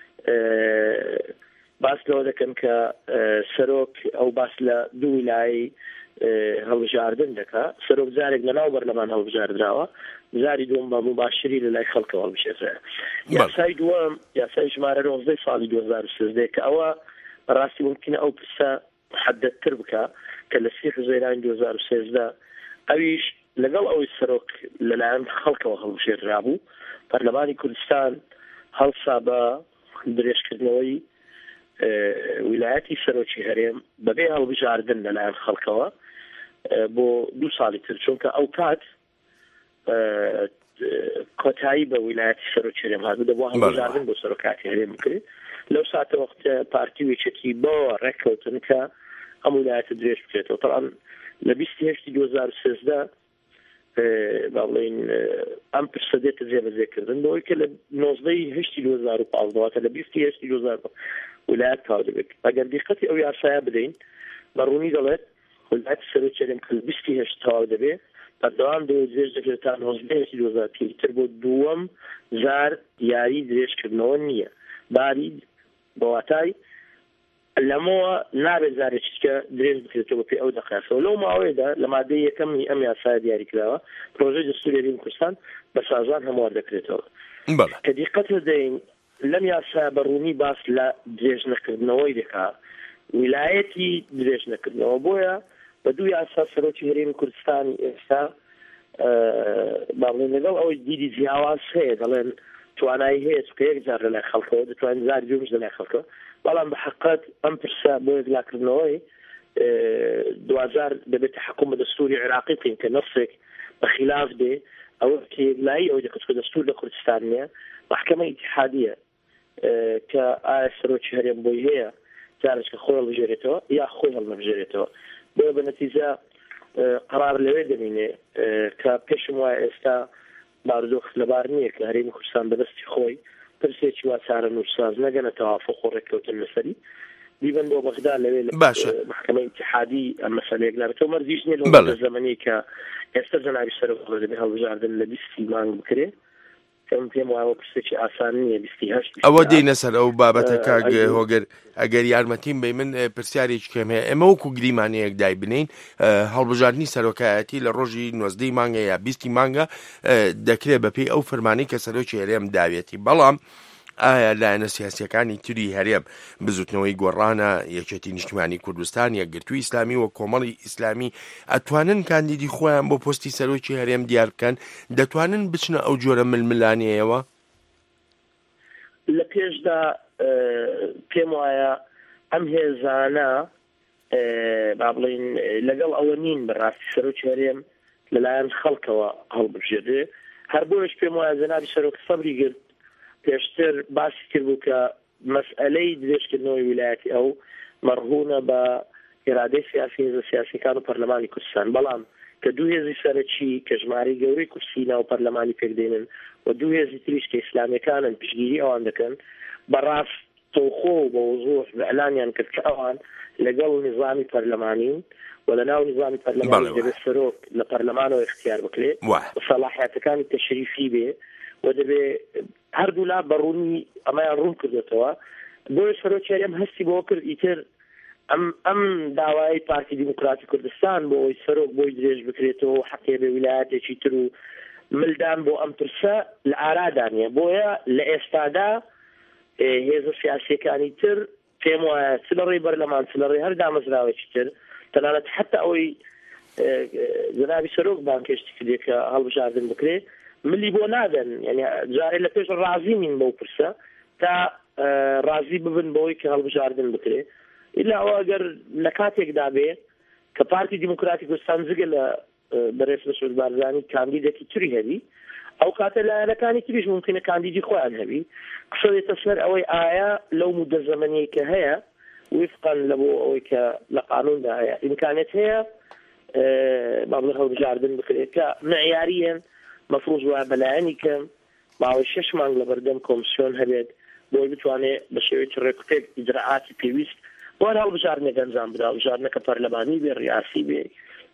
[SPEAKER 14] باس لەوە دەکەن کە سەرۆک ئەو باس لە دوو ویلایی هەڵبژاردن دەکا سەرۆک جارێک لەناو بەرلەمان هەڵبژاردراوە جاری دووەم بە مباشری لە لای خەڵکەوە هەڵبژێرێتەوە یاسای دووەم یاسای ژمارە نۆزدەی ساڵی دوو هەزار و سێزدە کە ئەوە ڕاستی ممکنە ئەو پرسە محەدەدتر بکە کە لە سی حوزەیرانی دوو هەزار و سێزدە ئەویش لەگەڵ ئەوەی سەرۆک لەلایەن خەڵکەوە هەڵبژێردرا بوو پەرلەمانی کوردستان هەڵسا بە درێژکردنەوەی ویلایەتی سەرۆکی هەرێم بەبێ هەڵبژاردن لەلایەن خەڵکەوە بۆ دوو ساڵی تر چونکە ئەو کات کۆتایی بە ویلایەتی سەرۆکی هەرێم هاتبوو دەبوو هەڵبژاردن بۆ سەرۆکاتی هەرێم بکرێت لەو ساتە وەختە پارتی وێچەتی بۆ ڕێککەوتن کە ئەم ویلایەتە درێژ بکرێتەوە تەڵان لە بیستی هەشتی دوو هەزار و سێزدە با بڵێن ئەم پرسە دێتە جێبەجێکردن بۆی کە لە نۆزدەی هەشتی دوو هەزار و پانزدە لە بیستی هەشتی دوو هەزار ویلایەت تاو دەبێت ئەگەر دیقەتی ئەو یاسایە بدەین بەڕوونی دەڵێت ویلایەتی سەرۆکی هەرێم کە بیستی هەشت تاو دەبێت بەردەوام دەوێت درێژ دەکرێت تا نۆزدەی هەشتی دوو هەزار پێتر بۆ دووەم جار یاری درێژکردنەوە نییە باری بەواتای لەمەوە نابێت جارێکیکە درێژ بکرێتەوە پێ ئەو دەقاسەوە لەو ماوەیەدا لە مادەی یەکەمی ئەم یاسایە دیاری کراوە پرۆژەی دەستوری هەرێمی کوردستان بە سازان هەموار دەکرێتەوە کە دیقەت دەین لەم یاسایە بەڕوونی باس لە درێژنەکردنەوەی دەکا ویلایەتی درێژنەکردنەوە بۆیە بە دوو یاسا سەرۆکی هەرێمی کوردستانی ئێستا با بڵێن لەگەڵ ئەوەی دیدی جیاواز هەیە دەڵێن توانایی هەیە چکە یەک جار لە لای خەڵکەوە دەتوانین زار جومش لە لای خەڵکەوە بەڵام بە حقیقەت ئەم پرسە بۆ یەکلاکردنەوەی دوازار دەبێت تحکم بە دەستوری عێراقی بکەین کە نەفسێک بەخلاف دێ ئەوە کە یەکلایی ئەوەی دەکەوت کە دەستور لە کوردستان نییە محکەمە ئیتحادیە کە ئایا سەرۆکی هەرێم بۆی هەیە جارێککە خۆی هەڵبژێرێتەوە یا خۆی هەڵنەبژێرێتەوە بۆ بە نەتیجە قرار لەوێ دەمینێ کە پێشم وایە ئێستا بارودۆخ لەبار نییە کە هەرێمی کوردستان بەدەستی خۆی پرسێکی وا چارە نووساز نەگەنە تەوافق و ڕێککەوتن لەسەری بیبن بۆ بەغدا لەوێ محکەمەی ئیتحادی ئەم مەسەلەیەک نارێتەوە مەرجیش نییە لە زەمەنی کە ئێستا جەنابی سەرۆک دەبێت هەڵبژاردن لە بیستی مانگ بکرێت کەم پێم وایە پرسێکی ئاسان نییە بیستی هەشت
[SPEAKER 13] ئەوە دێنە سەر ئەو بابەتە کاک هۆگر ئەگەر یارمەتیم بێ من پرسیارێکی کەم هەیە ئێمە وەکو گریمانەیەک دای بنین هەڵبژاردننی سەرۆکایەتی لە ڕۆژی نۆزدەی مانگە یا بیستی مانگە دەکرێت بەپێی ئەو فەرمانی کە سەرۆکی هەرێم داوێتی بەڵام ئایا لایەنە سیاسیەکانی تری هەرێم بزوتنەوەی گۆڕانە یەکێتی نیشتیمانی کوردستان یەکگرتووی ئیسلامی و کۆمەڵی ئیسلامی ئەتوانن کاندیدی خۆیان بۆ پۆستی سەرۆکی هەرێم دیار بکەن دەتوانن بچنە ئەو جۆرە ململانەیەوە
[SPEAKER 14] لە پێشدا پێم وایە ئەم هێزانە با بڵێن لەگەڵ ئەوە نین بەڕاستی سەرۆکی هەرێم لەلایەن خەڵکەوە هەڵبژێردێ هەر بۆش پێم وایە جەنابی سەرۆک سەبری گرت پێشتر باسی کرد بوو کە مەسئلەی درێژکردنەوەی ویلایەتی ئەو مەرهونە بە ئێرادەی سیاسی هێزە سیاسیەکان و پەرلەمانی کوردستان بەڵام کە دوو هێزی سەرەکی کە ژمارەی گەورەی کورسی ناو پەرلەمانی پێکدێنن و دوو هێزی تریش کە ئیسلامیەکانن پشتگیری ئەوان دەکەن بەڕاست تۆخۆ بە وزوح ئەلانیان کرد کە ئەوان لەگەڵ نظامی پەرلەمانین و لە ناو نظامی پەرلەمانی دەبێت سەرۆک لە پەرلەمانەوە اختیار بکرێت سەلاحیاتەکانی تەشریفی بێ و دەبێ هەردوو لا بەڕوونی ئەمایان ڕوون کردێتەوە بۆی سەرۆکی هەرێم هەستی بۆ کرد ئیتر ئەم ئەم داوای پارتی دیموکراتی کوردستان بۆ ئەوی سەرۆک بۆی درێژ بکرێتەوە حەقێ بە ویلایەتێکی تر و ملدان بۆ ئەم پرسە لە ئارادانیە بۆیە لە ئێستادا هێزە سیاسیەکانی تر پێم وایە چ لە ڕێی بەرلەمان چ لە ڕێی هەر دامەزراوێکی تر تەنانەت حتا ئەوەی جەنابی سەرۆک بانکێشتی کردێ کە هەڵبژاردن بکرێت ملی بۆ نادەن یعنی جارێ لە پێش ڕازی نین بەو پرسە تا ڕازی ببن بەوەی کە هەڵبژاردن بکرێت ئیلا ئەوە ئەگەر لە کاتێکدا بێ کە پارتی دیموکراتی کوردستان جگە لە بەڕێز بەسعود بارزانی کاندیدێکی تری هەبی ئەو کاتە لایەنەکانی تریش ممکنە کاندیدی خۆیان هەبی قسە دێتە سەر ئەوەی ئایا لەو مودە زەمەنیە کە هەیە وفقا لە بۆ ئەوەی کە لە قانوندا هەیە ئیمکانێت هەیە با بڵێ هەڵبژاردن بکرێت کە معیاریەن مەفروض وایە بەلایەنی کەم ماوەی شەش مانگ لە بەردەم کۆمسیۆن هەبێت بۆی بتوانێت بە شێوەیەکی ڕێکوپێک ئیجراعاتی پێویست بۆ هەڵبژاردنێک ئەنجام بدا هەڵبژاردنەکە پەرلەمانی بێ ڕیاسی بێ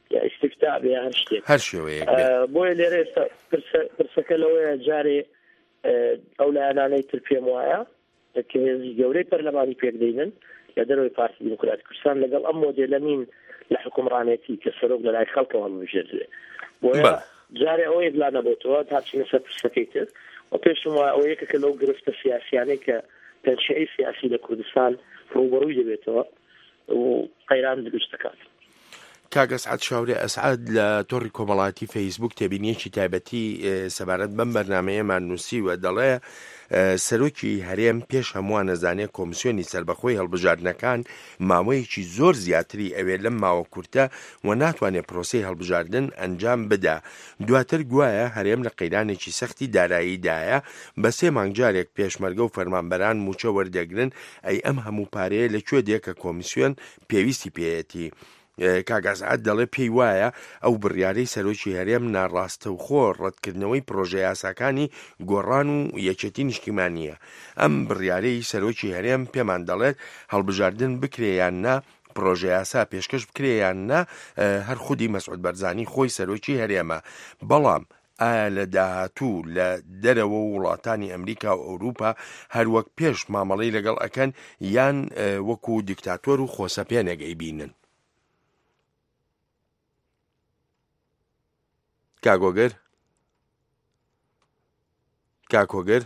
[SPEAKER 14] یا استفتاء بێ هەر شتێک
[SPEAKER 13] هەر شێوەیەک
[SPEAKER 14] بۆیە لێرە ئێستا پرسەکە لەوەیە جارێ ئەو لایەنانەی تر پێم وایە کە هێزی گەورەی پەرلەمانی پێکدەینن لە دەرەوەی پارتی دیموکراتی کوردستان لەگەڵ ئەم مۆدێلە نین لە حکومڕانێتی کە سەرۆک لە لای خەڵکەوە هەڵبژێردرێ بۆیە جارێ ئەوەی بلا نەبووتەوە تا بچینە سەر پرسەکەی تر و پێشم وایە ئەو یەکێکە لەو گرفتە سیاسیانەی کە تەنشەی سیاسی لە کوردستان ڕوبەڕووی دەبێتەوە و قەیران دروست دەکات.
[SPEAKER 13] کاک ئەسعەد شاورێ ئەسعەد لە تۆڕی کۆمەڵاتی فەیسبوک تێبینیەکی تایبەتی سەبارەت بەم بەرنامەیەمان نووسی و دەڵێ سەرۆکی هەرێم پێش هەمووان نەزانێت کۆمیسیۆنی سەربەخۆی هەڵبژاردنەکان ماوەیەکی زۆر زیاتری ئەوێ لەم ماوە کورتە و ناتوانێت پرۆسەی هەڵبژاردن ئەنجام بدا. دواتر گوایە هەرێم لە قەیرانێکی سەختی داراییدایە بە سێ مانگجارێک پێشمەرگە و فەرمانبەران موچە وەردەگرن ئەی ئەم هەموو پارەیە لەکوێ دێ کە کۆمیسیۆن پێویستی پێیەتی. کاگاسعەد دەڵێ پێی وایە ئەو بڕیارەی سەرۆکی هەرێم ناڕاستەوخۆ ڕەتکردنەوەی پرۆژە یاساکانی گۆڕان و یەکێتی نیشتیمانیە. ئەم بڕیارەی سەرۆکی هەرێم پێمان دەڵێت هەڵبژاردن بکرێیان نا پرۆژە یاسا پێشکەش بکرێیان نا هەر خودی مەسعود بەرزانی خۆی سەرۆکی هەرێمە. بەڵام ئایا لە داهاتوو لە دەرەوە وڵاتانی ئەمریکا و ئەوروپا هەروەک پێش مامەڵەی لەگەڵ ئەکەن یان وەکو دیکتاتۆر و خۆسەپێنێگەی بینن؟ کاگۆگر کاکۆگر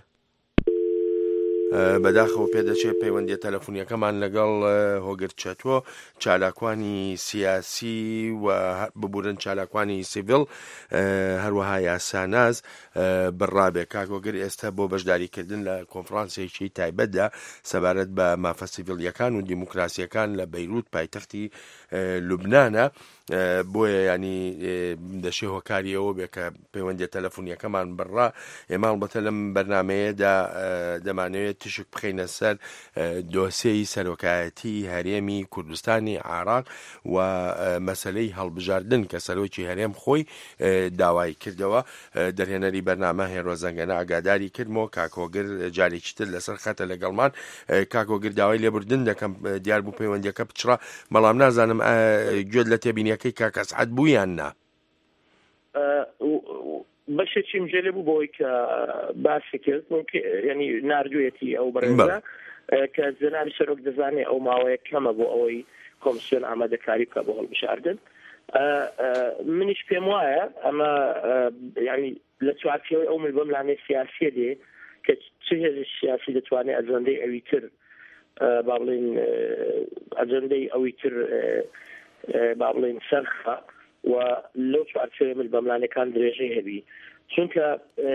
[SPEAKER 13] بەداخەوە پێدەچێت پەیوەندی تەلەفۆنیەکەمان لەگەڵ هۆگر چەتۆ چالاکوانی سیاسی و ببورن چالاکوانی سیڤیل هەروەها یاساناز بڕابێ. کاکۆگر ئێستا بۆ بەشداریکردن لە کۆنفرانسێکی تایبەتدا سەبارەت بە مافە سیڤیلیەکان و دیموکراسیەکان لە بەیروت پایتەختی لوبنانە بۆیە ینی دەشێ هۆکاریەوە بێ کە پەیوەندی تەلەفۆنیەکەمان بڕا. ئێمە ئەڵبەتە لەم بەرنامەیەدا دەمانەوێت تشک بخەینە سەر دۆسیەی سەرۆکایەتی هەرێمی کوردستانی عێراق و مەسەلەی هەڵبژاردن کە سەرۆکی هەرێم خۆی داوای کردەوە. دەرهێنەری بەرنامە هێرۆزەنگەنە ئاگاداری کردمەوە کاکۆگر جارێکی تر لەسەر خەتە لەگەڵمان. کاکۆگر داوای لێبوردن دەکەم دیار بوو پەیوەندیەکە بچڕا، بەڵام نازانم گوێت لە تێبینیەکەی کاک ئەسعەد بوو یان نا؟
[SPEAKER 14] بەشێکی مژێلێ بوو بۆی کە باسی کرد ینی ناردوێتی ئەو بەڕێزە کە جەنابی سەرۆک دەزانێت ئەو ماوەیە کەمە بۆ ئەوەی کۆمیسیۆن ئامادەکاری بکە بۆ هەڵبژاردن. منیش پێم وایە ئەمە ینی لە چوارچێوەی ئەو ملبەملانەی سیاسیە دێ کە چ هێزی سیاسی دەتوانێت ئەجەندەی ئەوی تر با بڵێن ئەجەندەی ئەوی تر با بڵێن سەرخە و لەو چوارچێوەی ملبەملانەکان درێژەی هەبی، چونکە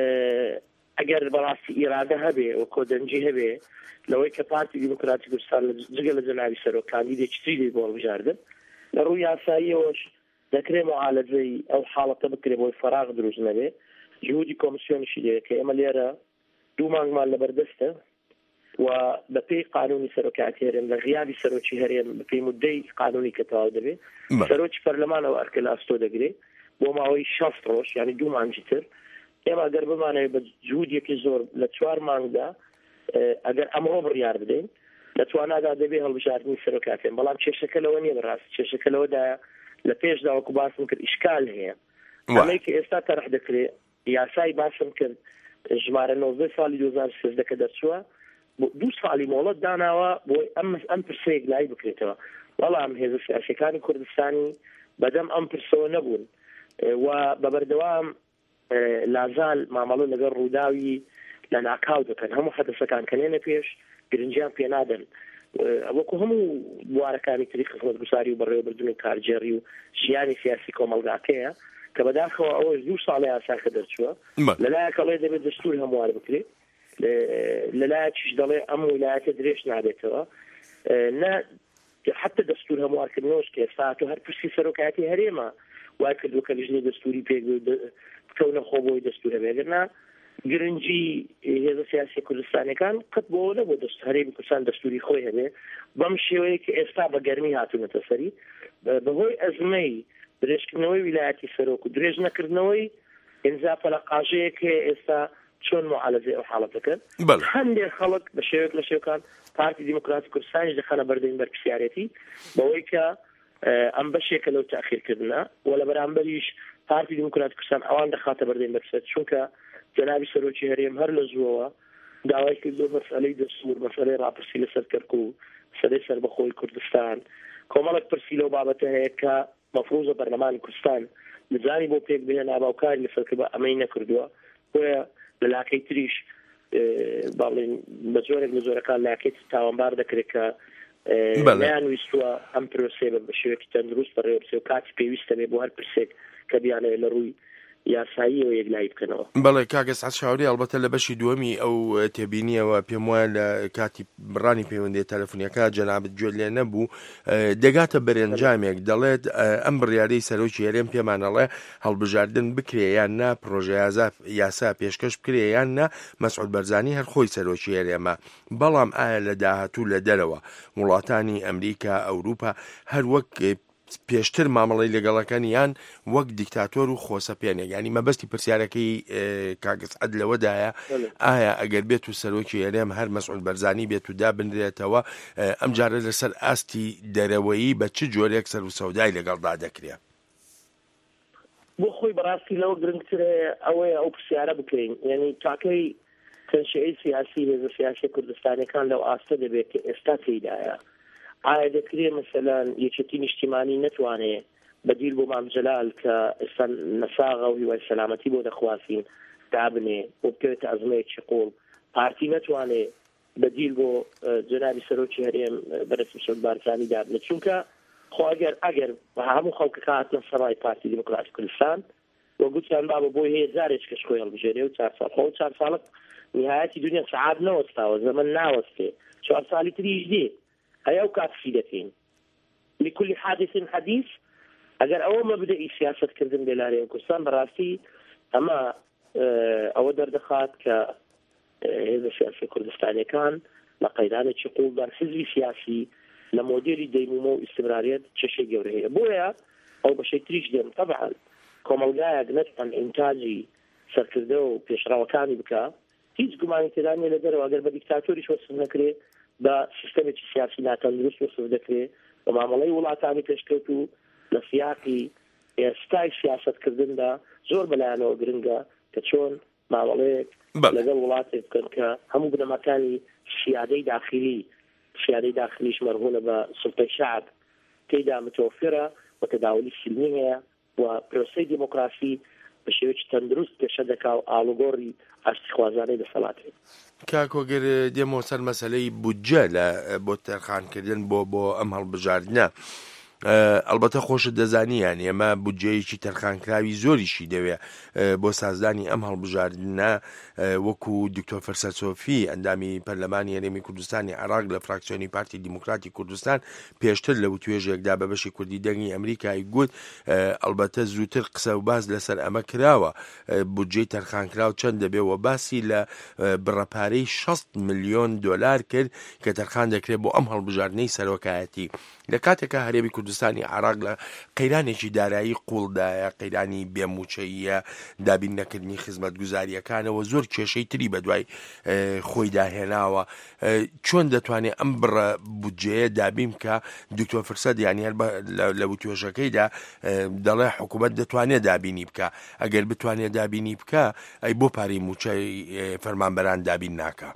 [SPEAKER 14] ئەگەر بەڕاستی ئیرادە هەبێ و کۆدەنجی هەبێ لەوەی کە پارتی دیموکراتی کوردستان جگە لە جەنابی سەرۆکانی دێکتری بۆ هەڵبژاردن لە ڕووی یاساییەوەش دەکرێت معالەجەی ئەو حاڵەتە بکرێت بۆی فەراغ دروست نەبێ. جهودی کۆمیسیۆنیشی دێت کە ئێمە لێرە دوو مانگمان لەبەردەستە و بە پێی قانونی سەرۆکایەتی هەرێم لە غیابی سەرۆکی هەرێم بە پێی مودەی قانونی کە تەواو دەبێت سەرۆکی پەرلەمانەوە ئەرکە لە ئەستۆ دەگرێت بۆ ماوەی شەست ڕۆژ ینی دوو مانگی تر. ئێمە ئەگەر بمانەوێت بە جهودێکی زۆر لە چوار مانگدا ئەگەر ئەمڕۆ بڕیار بدەین لە توانادا دەبێت هەڵبژاردننی سەرۆکاتێن، بەڵام کێشەکە لەوە نییە بەڕاست کێشەکە لەوەدایە لە پێشدا وەکو باسم کرد ئیشکال هەیە ئەمەی کە ئێستا تەرح دەکرێت یاسای باسم کرد ژمارە نۆزدە ساڵی دوو هەزار و سێزدە کە دەرچووە دوو ساڵی مۆڵەت داناوە بۆی ئەم ئەم پرسەیەک لای بکرێتەوە. بەڵام هێزە سیاسیەکانی کوردستانی بەدەم ئەم پرسەوە نەبوون و بەبەردەوام لازال مامەڵە لەگەڵ ڕووداوی لە ناکاو دەکەن هەموو حەدەسەکان کەنێنە پێش گرنجیان پێ نادەن وەکو هەموو بوارەکانی تری خزمەتگوزاری و بەڕێوەبردنی کارجێڕی و ژیانی سیاسی کۆمەڵگاکەیە کە بەداخەوە ئەوە دوو ساڵی یاساکە دەرچووە لەلایەکەڵێ دەبێت دەستور هەموار بکرێت لەلایەکیش دەڵێ ئەم ویلایەتە درێژ نابێتەوە نە حتى دەستور هەموارکردنەوەش کە ئێستا تۆ هەر پرسی سەرۆکایەتی هەرێمە وای کردو کە لیژنەی دەستوری پێک بکەونە خۆ بۆی دەستورە بێگرنا گرنگی هێزە سیاسی کوردستانەکان قەت بۆەوە نەبوو دەست هەرێمی کوردستان دەستوری خۆی هەبێ بەم شێوەیە کە ئێستا بە گەرمی هاتوونەتە سەری بەهۆی ئەزمەی درێژکردنەوەی ویلایەتی سەرۆک و درێژ نەکردنەوەی ئینزاپە لە قاژەیە کە ئێستا چۆن معالەجەی ئەو حاڵەتەکەن هەندێک خەڵک بە شێوەیەک لە شێوەکان پارتی دیموکراتی کوردستانیش دەخەنە بەردەمی بەرپرسیارەتی بەوەی کە ئەم بەشێکە لەو تاخیرکردنە و لە بەرامبەریش پارتی دیموکراتی کوردستان ئەوان دەخاتە بەردەم بەرسێت چونکە جەنابی سەرۆکی هەرێم هەر لە زووەوە داوای کردو مەسئلەی دەستور مەسئلەی ڕاپرسی لەسەر کەرکوو سەرەی سەربەخۆی کوردستان کۆمەڵێک پرسی لەو بابەتە هەیە کە مەفروضە بەرلەمانی کوردستان بزانی بۆ پێک بهێنا باوکاری لەسەرکردە ئەمەی نەکردووە بۆیە لە لاکەی تریش باڵێن بە زۆرێک لە زۆرەکان لاکەی تاوانبار دەکرێت کە نەیانویستووە ئەم پرۆسێ بە شێوەیەکی تەندروست بەڕێوەبرسێ و کاتی پێویستە بێ بۆ هەر پرسێک کە بیانەوێت لە ڕووی یاساییەوە یەکلایی بکەنەوە.
[SPEAKER 13] بەڵێ کاگەس عەشاوری ئەڵبەتە لە بەشی دووەمی ئەو تێبینیەوە پێم وایە لە کاتی بڕانی پەیوەندی تەلەفۆنیەکە جەنابەت گوێ لێ نەبوو دەگاتە بەرەنجامێک دەڵێت ئەم بڕیارەی سەرۆکی هەرێم پێمانەڵێ هەڵبژاردن بکرێ یان نا پرۆژە یاسا پێشکەش بکرێ یان نا مەسعود بەرزانی هەر خۆی سەرۆکی هەرێمە بەڵام ئایا لە داهاتوو لە دەرەوە وڵاتانی ئەمریکا ئەوروپا هەر وەک پێشتر مامەڵی لەگەڵەکانی یان وەک دیکتاتۆر و خۆسەپێنێک ینی مەبەستی پرسیارەکەی کاگەس عەد لەوەدایە ئایا ئەگەر بێت و سەرۆکی هەرێم هەر مەسعود بەرزانی بێت و دابنرێتەوە ئەم جارە لەسەر ئاستی دەرەوەیی بە چ جۆرێک سەر و سەودای لەگەڵدا دەکرێت
[SPEAKER 14] بۆ خۆی بەڕاستی لەوە گرنگترە ئەوەیە ئەو پرسیارە بکەین یعنی تاکەی تەنشەی سیاسی هێزە سیاسی کوردستانەکان لەو ئاستە دەبێت کە ئێستا تێدایە ئایا دەکرێت مەسەلەن یەکێتی نیشتیمانی نەتوانێت بەدیل بۆ مامجلال کە ئێستا نەساغە و هیوای سەلامەتی بۆ دەخوازین دابنێ بۆ بکەوێتە ئەزمەیەکی قوڵ پارتی نەتوانێت بەدیل بۆ جەنابی سەرۆکی هەرێم بەرز مەسعود بەرزانی دابنێت چونکە خۆ ئەگەر ئەگەر هەموو خەڵکەکە هاتنە سەرای پارتی دیموکراتی کوردستان وە گوتیان بابە بۆی هەیە جارێک کەس خۆی هەڵبژێرێ و چوار ساڵ خۆ چوار ساڵک نهایەتی دنیا سەعات نەوەستاوە زەمن ناوەستێ چوار ساڵی تریش دێ هەیە و کاتفی دەکەین لكل حادث حديث ئەگەر ئەوە مەبدەئی سیاسەتکردن بێ لارێ کوردستان بەڕاستی ئەمە ئەوە دەردەخات کە هێزە سیاسی کوردستانیەکان لە قەیدانێکی قوڵدان حزبی سیاسی لە مۆدێلی دەیمومە و ئیستمراریەت چێشەی گەورە هەیە بۆیە ئەو بەشەی تریش دێن طبعا کۆمەلگایەک نەتوان ئینتاجی سەرکردە و پێشڕاوەکانی بکە هیچ گومانی تێدا نیە لە دەرەوە ئەگەر بە دیکتاتۆریش وەسف نەکرێ بە سیستەمێکی سیاسی ناتەندروست وەسف دەکرێت بە مامەڵەی وڵاتانی پێشکەوت و لە سیاقی ئێستای سیاسەتکردندا زۆر بەلایەنەوە گرنگە کە چۆن ماوەڵەیەک لەگەڵ وڵاتێک بکەن کە هەموو بنەماکانی سیادەی داخلی سیادەی داخلیش مەرهونە بە سڵتەی شعب تێیدا متوفرە و تەداولی سلمی هەیە و پرۆسەی دیموکراسی بە شێوەیەکی تەندروست پێشە دەکا و ئاڵوگۆڕی ئاشتیخوازانەی دەسەڵاتێت
[SPEAKER 13] کاکۆگەر دێمەوە سەر مەسەلەی بودجە لە بۆ تەرخانکردن بۆ بۆ ئەم هەڵبژاردنە ئەلبەتە خۆشت دەزانیان ئێمە بودجەیەکی تەرخانکراوی زۆریشی دەوێ بۆ سازدانی ئەم هەڵبژاردنە وەکو دکتۆر فەرسەد سۆفی ئەندامی پەرلەمانی هەرێمی کوردستانی عێراق لە فراکسیۆنی پارتی دیموکراتی کوردستان پێشتر لە وتوێژێکدا بە بەشی کوردی دەنگی ئەمریکای گوت ئەلبەتە زووتر قسە و باز لەسەر ئەمە کراوە بودجەی تەرخانکراو چەند دەبێ و باسی لە بڕەپارەی شەست ملیۆن دۆلار کرد کە تەرخان دەکرێت بۆ ئەم هەڵبژاردنەی سەرۆکایەتی لە کاتێکە هەرێمی کوردستانی عێراق لە قەیرانێکی دارایی قوڵدایە قەیرانی بێموچەیە دابین نەکردنی خزمەتگوزاریەکانەوە زۆر کێشەی تری بە دوای خۆی داهێناوە چۆن دەتوانێت ئەم بڕە بودجەیە دابین کە دکتۆر فرسەد یانی هەر لە وتوێژەکەیدا دەڵێ حکوومەت دەتوانێت دابینی بکە ئەگەر بتوانێت دابینی بکە ئەی بۆ پارەی موچەی فەرمانبەران دابین ناکە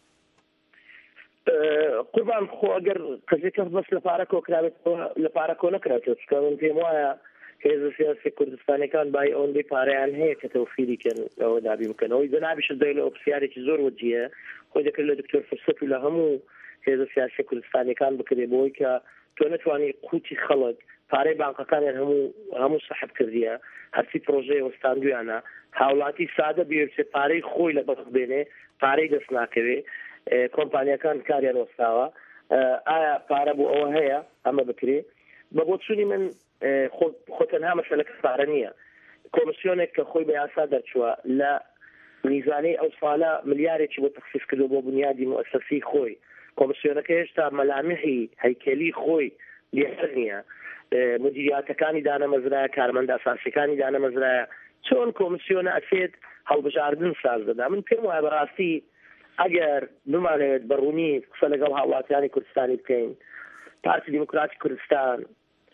[SPEAKER 14] قوربان خۆ ئەگەر کەسێکە بەس لە پارە کۆکراوێت لە پارە کۆ نەکراتێت چکە من پێم وایە هێزە سیاسی کوردستانەکان بای ئەوەندەی پارەیان هەیە کە تەوفیریکەن ئەوە دابین بکەن ئەوەی دەنابیشە دەی لە پرسیارێکی زۆر وەجیە خۆی دەکرد لە دکتۆر فرسەت و لە هەموو هێزە سیاسی کوردستانەکان بکرێ بۆی کە تۆ نەتوانی قوتی خەڵک پارەی بانقەکانیان هەموو هەموو سەحب کردیە هەرچی پرۆژەی وەستاندویانە هاوڵاتی سادە بێچێت پارەی خۆی لە بەخ بێنێ پارەی دەست ناکەوێ کۆمپانیەکان کاریان وەستاوە ئایا پارە بۆ ئەوە هەیە ئەمە بکرێ بە بۆ چوونی من خۆ تەنها مەسەلەکە پارە نییە کۆمسیۆنێک کە خۆی بە یاسا دەرچووە لە میزانەی ئەو ساڵە ملیارێکی بۆ تەخسیس کردو بۆ بنیادی مؤسسەی خۆی کۆمسیۆنەکە هێشتا مەلامحی هەیکەلی خۆی لێهەر نییە مدیریاتەکانی دانەمەزرایە کارمەند ئاساسیەکانی دانەمەزرایە چۆن کۆمسیۆنە ئەچێت هەڵبژاردن ساز دەدا من پێم وایە بەڕاستی ئەگەر بمانەوێت بەڕوونی قسە لەگەڵ هاوڵاتیانی کوردستانی بکەین پارتی دیموکراتی کوردستان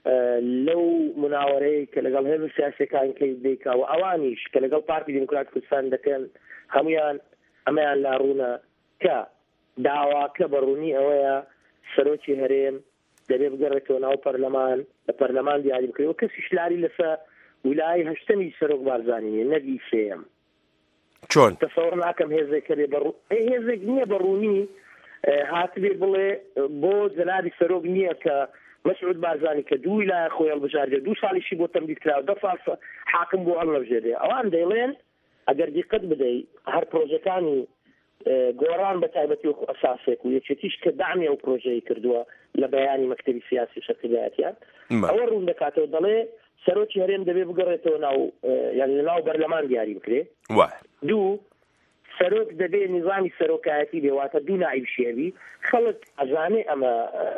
[SPEAKER 14] لەو مناوەرەی کە لەگەڵ هێز سیاسەکان کەی دیکا و ئەوانیش کە لەگەڵ پارتی دیموکرات کوردستان دەکەن هەمویان ئەمەیان لاڕوونە کە داواکە بەڕوونی ئەوەیە سەرۆکی هەرێم دەبێ بگەڕێتەوە ناو پەرلەمان لە پەرلەمان دیاری بکرێەوە کەسیش لاری لەسەر ویلای هەشتەمی سەرۆک بارزانینی نەگی سێم
[SPEAKER 13] چۆن
[SPEAKER 14] تەسەوڕ ناکەم هێزێک کرێ بەڕوو هێزێک نییە بەڕوونی هاتبێ بڵێ بۆ جەنابی سەرۆک نییە کە مەسعود بارزانی کە دوو ویلایە خۆی هەڵبژاردێ دوو ساڵیشی بۆ تەمدید کراوە دە ساڵ حاکم بۆ هەڵنەبژێرێ ئەوان دەیڵێن ئەگەر دیقەت بدەیت هەر پرۆژەکانی گۆڕان بە تایبەتی وەکو ئەساسێک و یەکێتیش کە دامی ئەو پرۆژەی کردووە لە بەیانی مەکتەبی سیاسی شەکیلایەتیان ئەوە ڕوون دەکاتەوە دەڵێ سەرۆکی هەرێم دەبێ بگەڕێتەوە ناو یعنی لەناو بەرلەمان دیاری بکرێ دوو سەرۆک دەبێ نظامی سەرۆکایەتی بێ واتە دوو نائیب شێوی خەڵک ئەزانێ ئەمە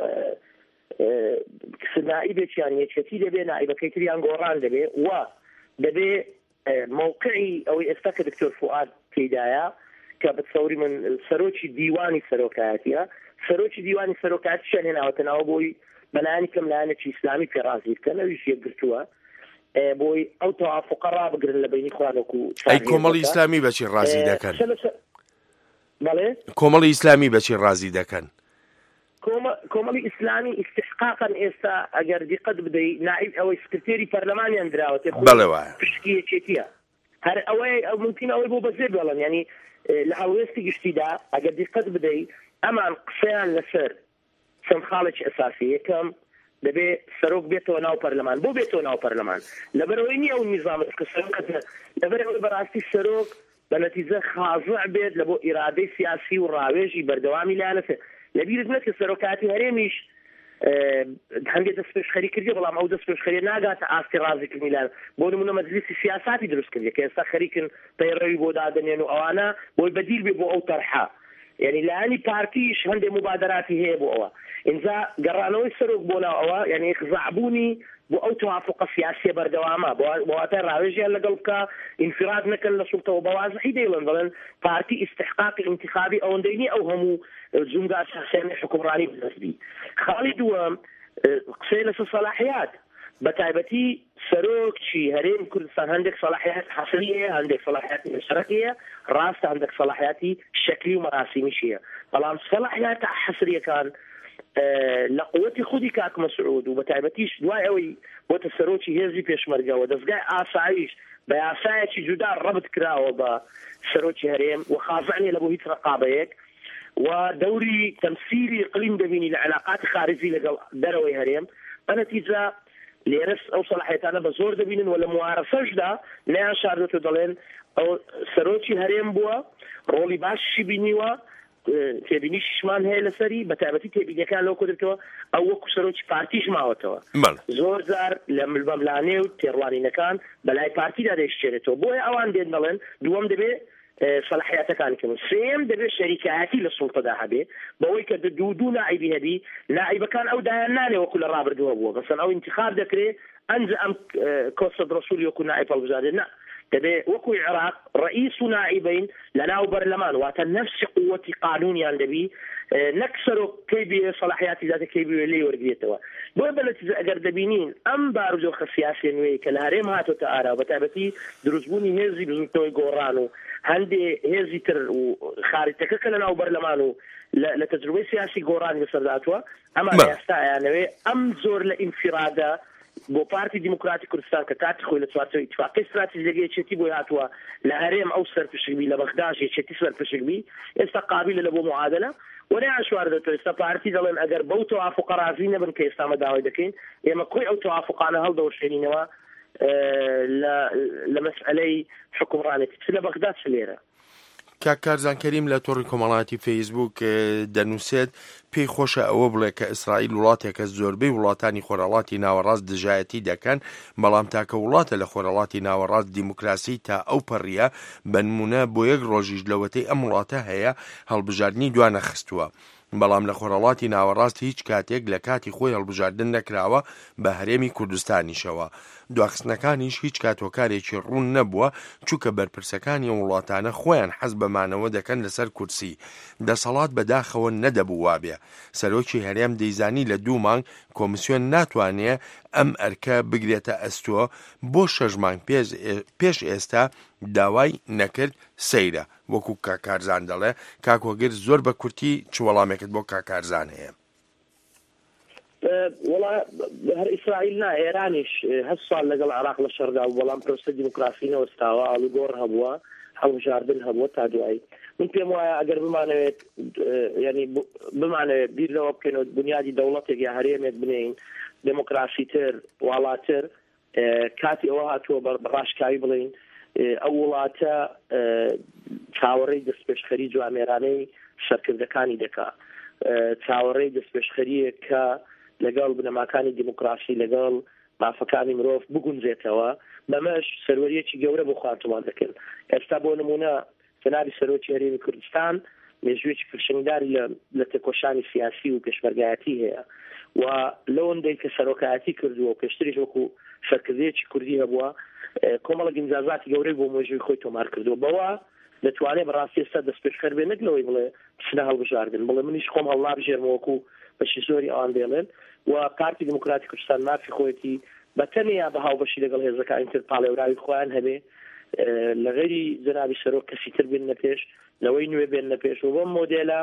[SPEAKER 14] نائیبێکیان یەکێتی دەبێ نائیبەکەی تریان گۆڕان دەبێ و دەبێ موقعی ئەوەی ئێستا کە دکتۆر فواد تێدایە کە بەسەوری من سەرۆکی دیوانی سەرۆکایەتیە سەرۆکی دیوانی سەرۆکایەتیشیان هێناوەتەناوە بۆی بەلایانی کەم لایەنێکی ئیسلامی پێڕازی بکەن ئەویش یەکگرتووە بۆی ئەو تەوافقە ڕابگرن لە بینی خوانێک و
[SPEAKER 13] ئەی کۆمەڵی ئیسلامی بەچی ڕازی دەکەن
[SPEAKER 14] بەڵێ
[SPEAKER 13] کۆمەڵی ئیسلامی بەچی ڕازی دەکەن
[SPEAKER 14] کۆمەڵی ئیسلامی ئیستحقاقاً ئێستا ئەگەر دیقەت بدەیت نائیب ئەوەی سکرتێری پەرلەمانیان دراوەتێ پشتی یەکێتیە هەر ئەوەی ئەو ممکن ئەوەی بۆ بەزێ بڵێن ینی لە هەڵوێستی گشتیدا ئەگەر دیقەت بدەیت ئەمان قسەیان لەسەر چەند خاڵێکی ئەساسی یەکەم دەبێ سەرۆک بێتەوە ناو پەرلەمان بۆ بێتەوە ناو پەرلەمان لەبەرەوەی نییە ئەو نیزامت کە سەرۆک لەبەرەوەی بەڕاستی سەرۆک بە نەتیجە خاضع بێت لە بۆ ئیرادەی سیاسی و ڕاوێژی بەردەوامی لایەنەکە لەبیرت نەکە سەرۆکاتی هەرێمیش هەندێک دەست پێشخەری کردی بەڵام ئەو دەست پێشخەری ناگاتە ئاستی ڕازیکردنی لایەن بۆ نمونە مەجلیسی سیاساتی دروست کردی کە ئێستا خەریکن پەیڕەوی بۆ دادنێن و ئەوانە بۆی بەدیل بێ بۆ ئەو تەرحە یعنی لایەنی پارتیش هەندێک مبادراتی هەیە بۆ ئەوە اینجا گەڕانەوەی سەرۆک بۆ ناو ئەوە یعنی خزعبوونی بۆ ئەو توافقە سیاسیە بەردەوامە بۆواتە ڕاوێژیان لەگەڵ بکە ئینفراد نەکەن لە سوڵتەوە بەوازحی دەیڵن بڵێن پارتی ئیستحقاقی انتخابی ئەوەندەی نیە ئەو هەموو جونگا شخصیانی حکومڕانی بدەستبی خاڵی دووەم قسەی لەسەر سەلاحیات بەتایبەتی سەرۆکی هەرێم کوردستان هەندێک سەلاحیات حەسری هەیە هەندێک سەلاحیاتی مشترەکی هەیە ڕاستە هەندێک سەلاحیاتی شەکلی و مەراسیمیش هەیە بەڵام سەلاحیات حەسریەکان لە قووەتی خودی کاک مەسعود و بەتایبەتیش دوای ئەوەی بۆتە سەرۆکی هێزی پێشمەرگەوە دەستگای ئاسایش بە یاسایەکی جودا ڕەبت کراوە بە سەرۆکی هەرێم و خازعنێ لە بۆ هیچ ڕقابەیەک و دەوری تەمسیلی قلیم دەبینی لە علاقاتی خارجی لەگەڵ دەرەوەی هەرێم بەنەتیجە لێرەس ئەو سەلاحیەتانە بە زۆر دەبینن و لە موارەسەشدا نیان شاردەتە دەڵێن ئەو سەرۆکی هەرێم بووە ڕۆڵی باشی بینیوە تێبینی شمان هەیە لەسەری بە تایبەتی تێبینیەکان لەو کردێتەوە ئەو وەکو سەرۆکی پارتیش ماوەتەوە زۆر جار لە ملبەملانێ و تێڕوانینەکان بەلای پارتیدا دەیشتێنێتەوە بۆیە ئەوان دێن دەڵێن دووەم دەبێ صلاحیاتەکانی کەون سێم دەبێت شەریکایەتی لە سوڵتەدا هەبێ بەوەی کە دوو دوو نائیبی هەبی نائیبەکان ئەو دایان نانێ وەکو لە ڕابردووە بووە مەسەن ئەو انتخاب دەکرێت ئەنج ئەم کۆسەد ڕەسوولی وەکو نائیب هەڵبژاردێت نا دەبێ وەکو عێراق ڕئیس و نائیبین لەناو بەرلەمان واتە نەفسی قووەتی قانونیان دەبی نەک سەرۆک کەی بێ سەلاحیاتی داتە کەی بێ لێ وەرگێتەوە بۆیە بەنەتیجە ئەگەر دەبینین ئەم بارودۆخە سیاسی نوێی کە لە هەرێم هاتۆتە ئارا بەتایبەتی دروستبوونی هێزی بزوتنەوەی گۆڕان و هەندێ هێزی تر و خاریتەکە کە لەناو بەرلەمان و لە تەجروبەی سیاسی گۆڕانی بەسەرداتوە ئەمە ئێستایانەوێ ئەم زۆر لە ئینفرادە بۆ پارتی دیموکراتی کوردستان کە کاتی خۆی لە چوارچەوەی ئیتفاقی استراتیژیەکەی یەکێتی بۆی هاتووە لە هەرێم ئەو سەرپشکبی لە بەغداژ یەکێتی سەرپشکبی ئێستا قابلە لە بۆ معادلە وەریان شواردەوە ئێستا پارتی دەڵێن ئەگەر بەو تەوافقە رازی نەبن کە ئێستا مەداوای دەکەین ئێمە کۆی ئەو تەوافقانە هەڵدەوەشێنینەوە لە مەسئلەی حکومڕانێتی چ لە بەغدا چ لێرە
[SPEAKER 13] کاک کارزان کەریم لە تۆڕی کۆمەڵایەتی فەیسبوک دەنووسێت پێی خۆشە ئەوە بڵێ کە ئیسرائیل وڵاتێکە زۆربەی وڵاتانی خۆرەڵاتی ناوەڕاست دژایەتی دەکەن بەڵام تاکە وڵاتە لە خۆرەڵاتی ناوەڕاست دیموکراسی تا ئەو پەڕیە بنمونە بۆ یەک ڕۆژیش لەوەتەی ئەم وڵاتە هەیە هەڵبژاردننی دوانە خستووە بەڵام لە خۆرەڵاتی ناوەڕاست هیچ کاتێک لە کاتی خۆی هەڵبژاردن نەکراوە بە هەرێمی کوردستانیشەوە دواخستنەکانیش هیچ کاتۆکارێکی ڕوون نەبووە چووکە بەرپرسەکانی وڵاتانە خۆیان حەز بەمانەوە دەکەن لەسەر کورسی دەسەڵات بەداخەوە نەدەبوو وابێ سەرۆکی هەرێم دەیزانی لە دوو مانگ کۆمیسیۆن ناتوانێت ئەم ئەرکە بگرێتە ئەستووە بۆ شەژ مانگ پێش ئێستا داوای نەکرد سەیرە. وەکو کاکارزان دەڵێ کاکۆگر زۆر بە کورتی چ وەڵامێکت بۆ کاکارزان هەیە؟
[SPEAKER 14] وڵا هەر ئیسرائیل نا ئێرانیش هەست ساڵ لەگەڵ عراق لە شەردا بەڵام پرۆسە دیموکراسی نەوەستاوە ئاڵوگۆڕ هەبووە هەڵبژاردن هەبووە تا دوایی. من پێم وایە ئەگەر بمانەوێت ینی بمانەوێت بیر لەوە بکەینەوە بنیادی دەوڵەتێک یا هەرێمێک بنین دموکراسی تر واڵاتر کاتی ئەوە هاتووە بەڕاشکاوی بڵین ئەو وڵاتە چاوەڕێی دەستپێشخەری جوامێرانەی سەرکردەکانی دەکا چاوەڕێی دەستپێشخەریە کە لەگەڵ بنەماکانی دیموکراسی لەگەڵ مافەکانی مرۆڤ بگونجێتەوە بەمەش سەروەریەکی گەورە بۆ خاتومان دەکەن. ئێستا بۆ نمونە جەنابی سەرۆکی هەرێمی کوردستان مێژوویەکی فرشنگداری لە تێکۆشانی سیاسی و پێشمەرگایەتی هەیە و لەوەندەی کە سەرۆکایەتی کردووە و پێشتریش وەکو سەرکردەیەکی کوردی هەبووە کۆمەڵە گنجازاتی گەورەی بۆ مێژووی خۆی تۆمار کردووە بەوە دەتوانێت بەڕاستی ئێستا دەستپێشخەر بێ نەکلەوەی بڵێ پسنە هەڵبژاردن بڵێ منیش خۆم هەڵا بژێرمەوەکو بەشی زۆری ئەوان دێڵێن و پارتی دموکراتی کوردستان مافی خۆیەتی بەتەنیا بە هاوبەشی لەگەڵ هێزەکانی تر پاڵێوراوی خۆیان هەبێ لە غێری جەنابی سەرۆک کەسی تر بێن نەپێش لەوەی نوێ بێن نەپێش و بۆ مۆدێلە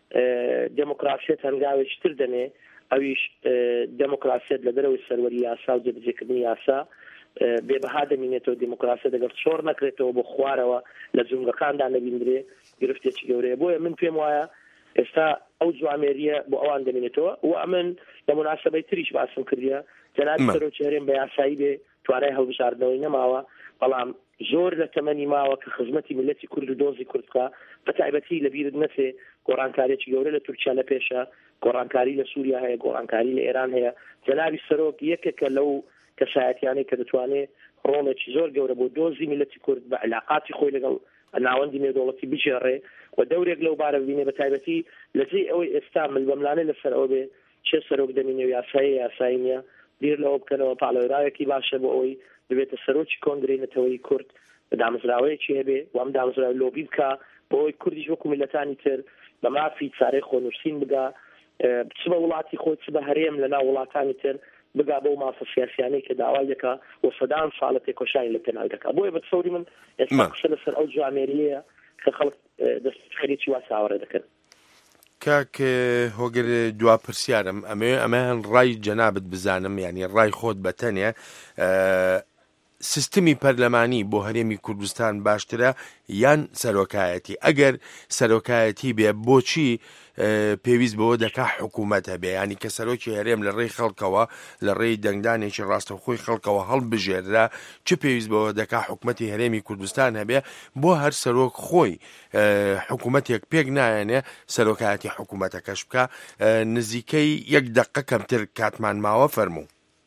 [SPEAKER 14] دموکراسیەت هەنگاوێکی تر دەنێ ئەویش دموکراسیەت لە دەرەوەی سەروەری یاسا و جێبەجێکردنی یاسا بێبەها دەمینێتەوە دموکراسی دەگەڵ چۆڕ نەکرێتەوە بۆ خوارەوە لە جونگەکاندا نەبیندرێ گرفتێکی گەورەیە. بۆیە من پێم وایە ئێستا ئەو جوامێریە بۆ ئەوان دەمێنێتەوە و ئەمن لە مناسبەی تریش باسم کردیە جەنابی سەرۆکی هەرێم بە یاسایی بێ توانای هەڵبژاردنەوەی نەماوە بەڵام زۆر لە تەمەنی ماوە کە خزمەتی ملەتی کورد و دۆزی کوردکە بە تایبەتی لەبیرت نەچێ گۆڕانکاریی گەورە لە تورکیا لە پێشە گۆڕانکاری لە سووریا هەیە گۆڕانکاری لە ئێران هەیە. جەنابی سەرۆک یەکێکە لەو کەسایەتیانەی کە دەتوانێت ڕۆڵێکی زۆر گەورە بۆ دۆزی ملەتی کورد بە علاقاتی خۆی لەگەڵ ناوەندی نێودەوڵەتی بجێڕێ و دەورێک لەو بارە ببینێ بە تایبەتی لەجێ ئەوەی ئێستا ملبەملانە لەسەر ئەوە بێ چێ سەرۆک دەمینێ و یاسایی یاسایی نییە بیر لەوە بکەنەوە پاڵێراوێکی باشە بۆ ئەوەی ببێتە سەرۆکی کۆنگرەی نەتەوەی کورد بە دامەزراوەیەکی هەبێ و ئەم دامەزراوە لۆبی بکە بۆ ئەوەی کوردیش وەکو میلەتانی تر بە مافی چارەی خۆنووسین بگا چ بە وڵاتی خۆی چ بە هەرێم لەناو وڵاتانی تر بگا بۆ مافە سیاسیانەی کە داوای دەکا و سەدان ساڵە تێکۆشانی لە پێناو دەکا. بۆیە بە تەسەوری من ئێستا قسە لەسەر ئەو جوامێریەیە کە خەڵک دەستپێشخەریی وا چاوەڕێ دەکەن.
[SPEAKER 13] کاک هۆگر دوا پرسیارم ئەمێ ئەمەیان ڕای جەنابەت بزانم ینی ڕای خۆت بەتەنێ سیستمی پەرلەمانی بۆ هەرێمی کوردستان باشترە یان سەرۆکایەتی؟ ئەگەر سەرۆکایەتی بێ بۆچی پێویست بەوە دەکا حکوومەت هەبێ ینی کە سەرۆکی هەرێم لە ڕێی خەڵکەوە لە ڕێی دەنگدانێکی ڕاستەوخۆی خەڵکەوە هەڵبژێررا چ پێویست بەوە دەکا حکوومەتی هەرێمی کوردستان هەبێ بۆ هەر سەرۆک خۆی حکوومەتێک پێک نایەنێ سەرۆکایەتی حکوومەتەکەش بکە؟ نزیکەی یەک دەقە کەمتر کاتمان ماوە فەرموو.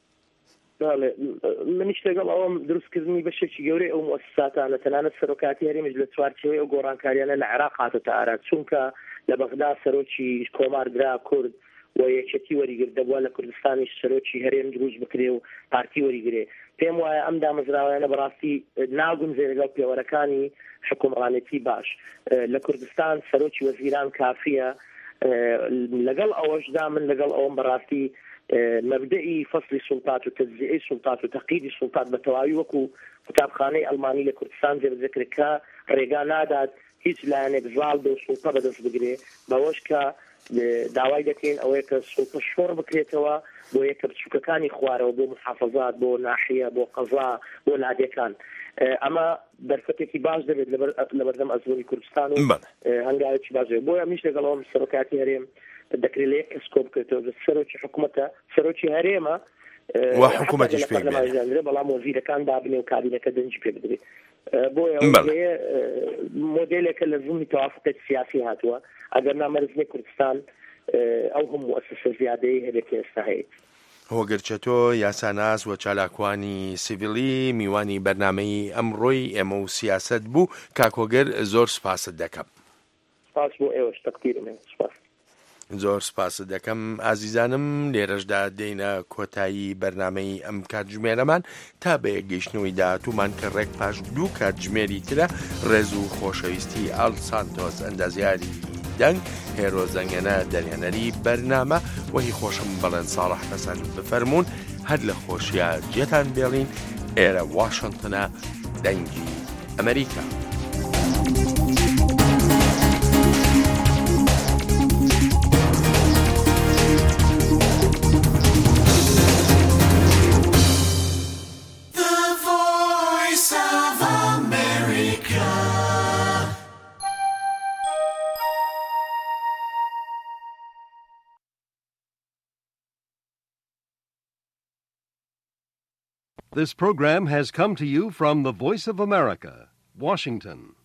[SPEAKER 14] منیش لەگەڵ ئەوم دروستکردنی بەشێکی گەورەی ئەو مؤسساتانە تەنانەت سەرۆکاتی هەرێمیش لە چوارچێوەی ئەو گۆڕانکاریانە لە عێراق هاتۆتە ئاران چونکە لە بەغدا سەرۆکی کۆماردرا کورد و یەکێتی وەریگرت دەبووە لە کوردستانیش سەرۆکی هەرێم دروست بکرێ و پارتی وەریگرێ. پێم وایە ئەم دامەزراوانە بەڕاستی ناگونجێ لەگەڵ پێوەرەکانی حکومڕانێتی باش. لە کوردستان سەرۆکی وەزیران کافیە لەگەڵ ئەوەشدا من لەگەڵ ئەوم بەڕاستی مبدئي فصل السلطات وتجزئه السلطات وتقييد السلطات بتواوي وكو قوتابخانەی ئەڵمانی لە کوردستان جێبەجێکرێکە ڕێگا نادات هیچ لایەنێک زاڵ بێ و سوڵتە بەدەست بگرێ بەوەش کە داوای دەکەین ئەوەیە کە سوڵتە شۆڕ بکرێتەوە بۆ یەکە بچووکەکانی خوارەوە بۆ محافەزات بۆ ناحیە بۆ قەزا بۆ لادێکان. ئەمە دەرفەتێکی باش دەبێت لە بەردەم ئەزموونی کوردستان و هەنگاوێکی باش دەبێت. بۆیە میش لەگەڵەوەم سەرۆکاتی هەرێم دەکرێت لە یەک کەس کۆ بکرێتەوە سەرۆکی حکوومەتە سەرۆکی هەرێمە
[SPEAKER 13] و حکوومەتیش پێک بێنێ
[SPEAKER 14] بەڵام وەزیرەکان دابنێ و کابینەکە دەنجی پێ بدرێت. بۆیە مۆدێلێکە لە زوونی تەوافقێت سیاسی هاتووە ئەگەر نامەرزنی کوردستان ئەو هەموو مؤسسە زیادەی هەبێت کە ئێستا هەیە.
[SPEAKER 13] هۆگرچەتۆ یاساناس و چالاکوانی سیڤیلی میوانی بەرنامەی ئەمڕۆی ئێمە و سیاست بوو. کاکۆگەر زۆر سپاست دەکەم.
[SPEAKER 14] سپاس بۆ ئێوەش تەقدیرم سپاس.
[SPEAKER 13] زۆر سپاس دەکەم ئازیزانم. لێرەشدا دێنە کۆتایی بەرنامەی ئەم کاتژمێرەمان تا بە یەکگەیشتنەوەی داهاتوومان کە ڕێک پاش دوو کاتژمێری ترە ڕێز و خۆشەویستی ئال سانتۆس ئەندازیاری دەنگ هێرۆ زەنگەنە دەرهێنەری بەرنامە وەهی خۆشم بەڵێن ساڵح حەسەن بفەرمونون هەر لە خۆشیە جێتان بێڵین ئێرە واشنگتنە دەنگی ئەمریکا.
[SPEAKER 1] This program has come to you from the Voice of America, Washington.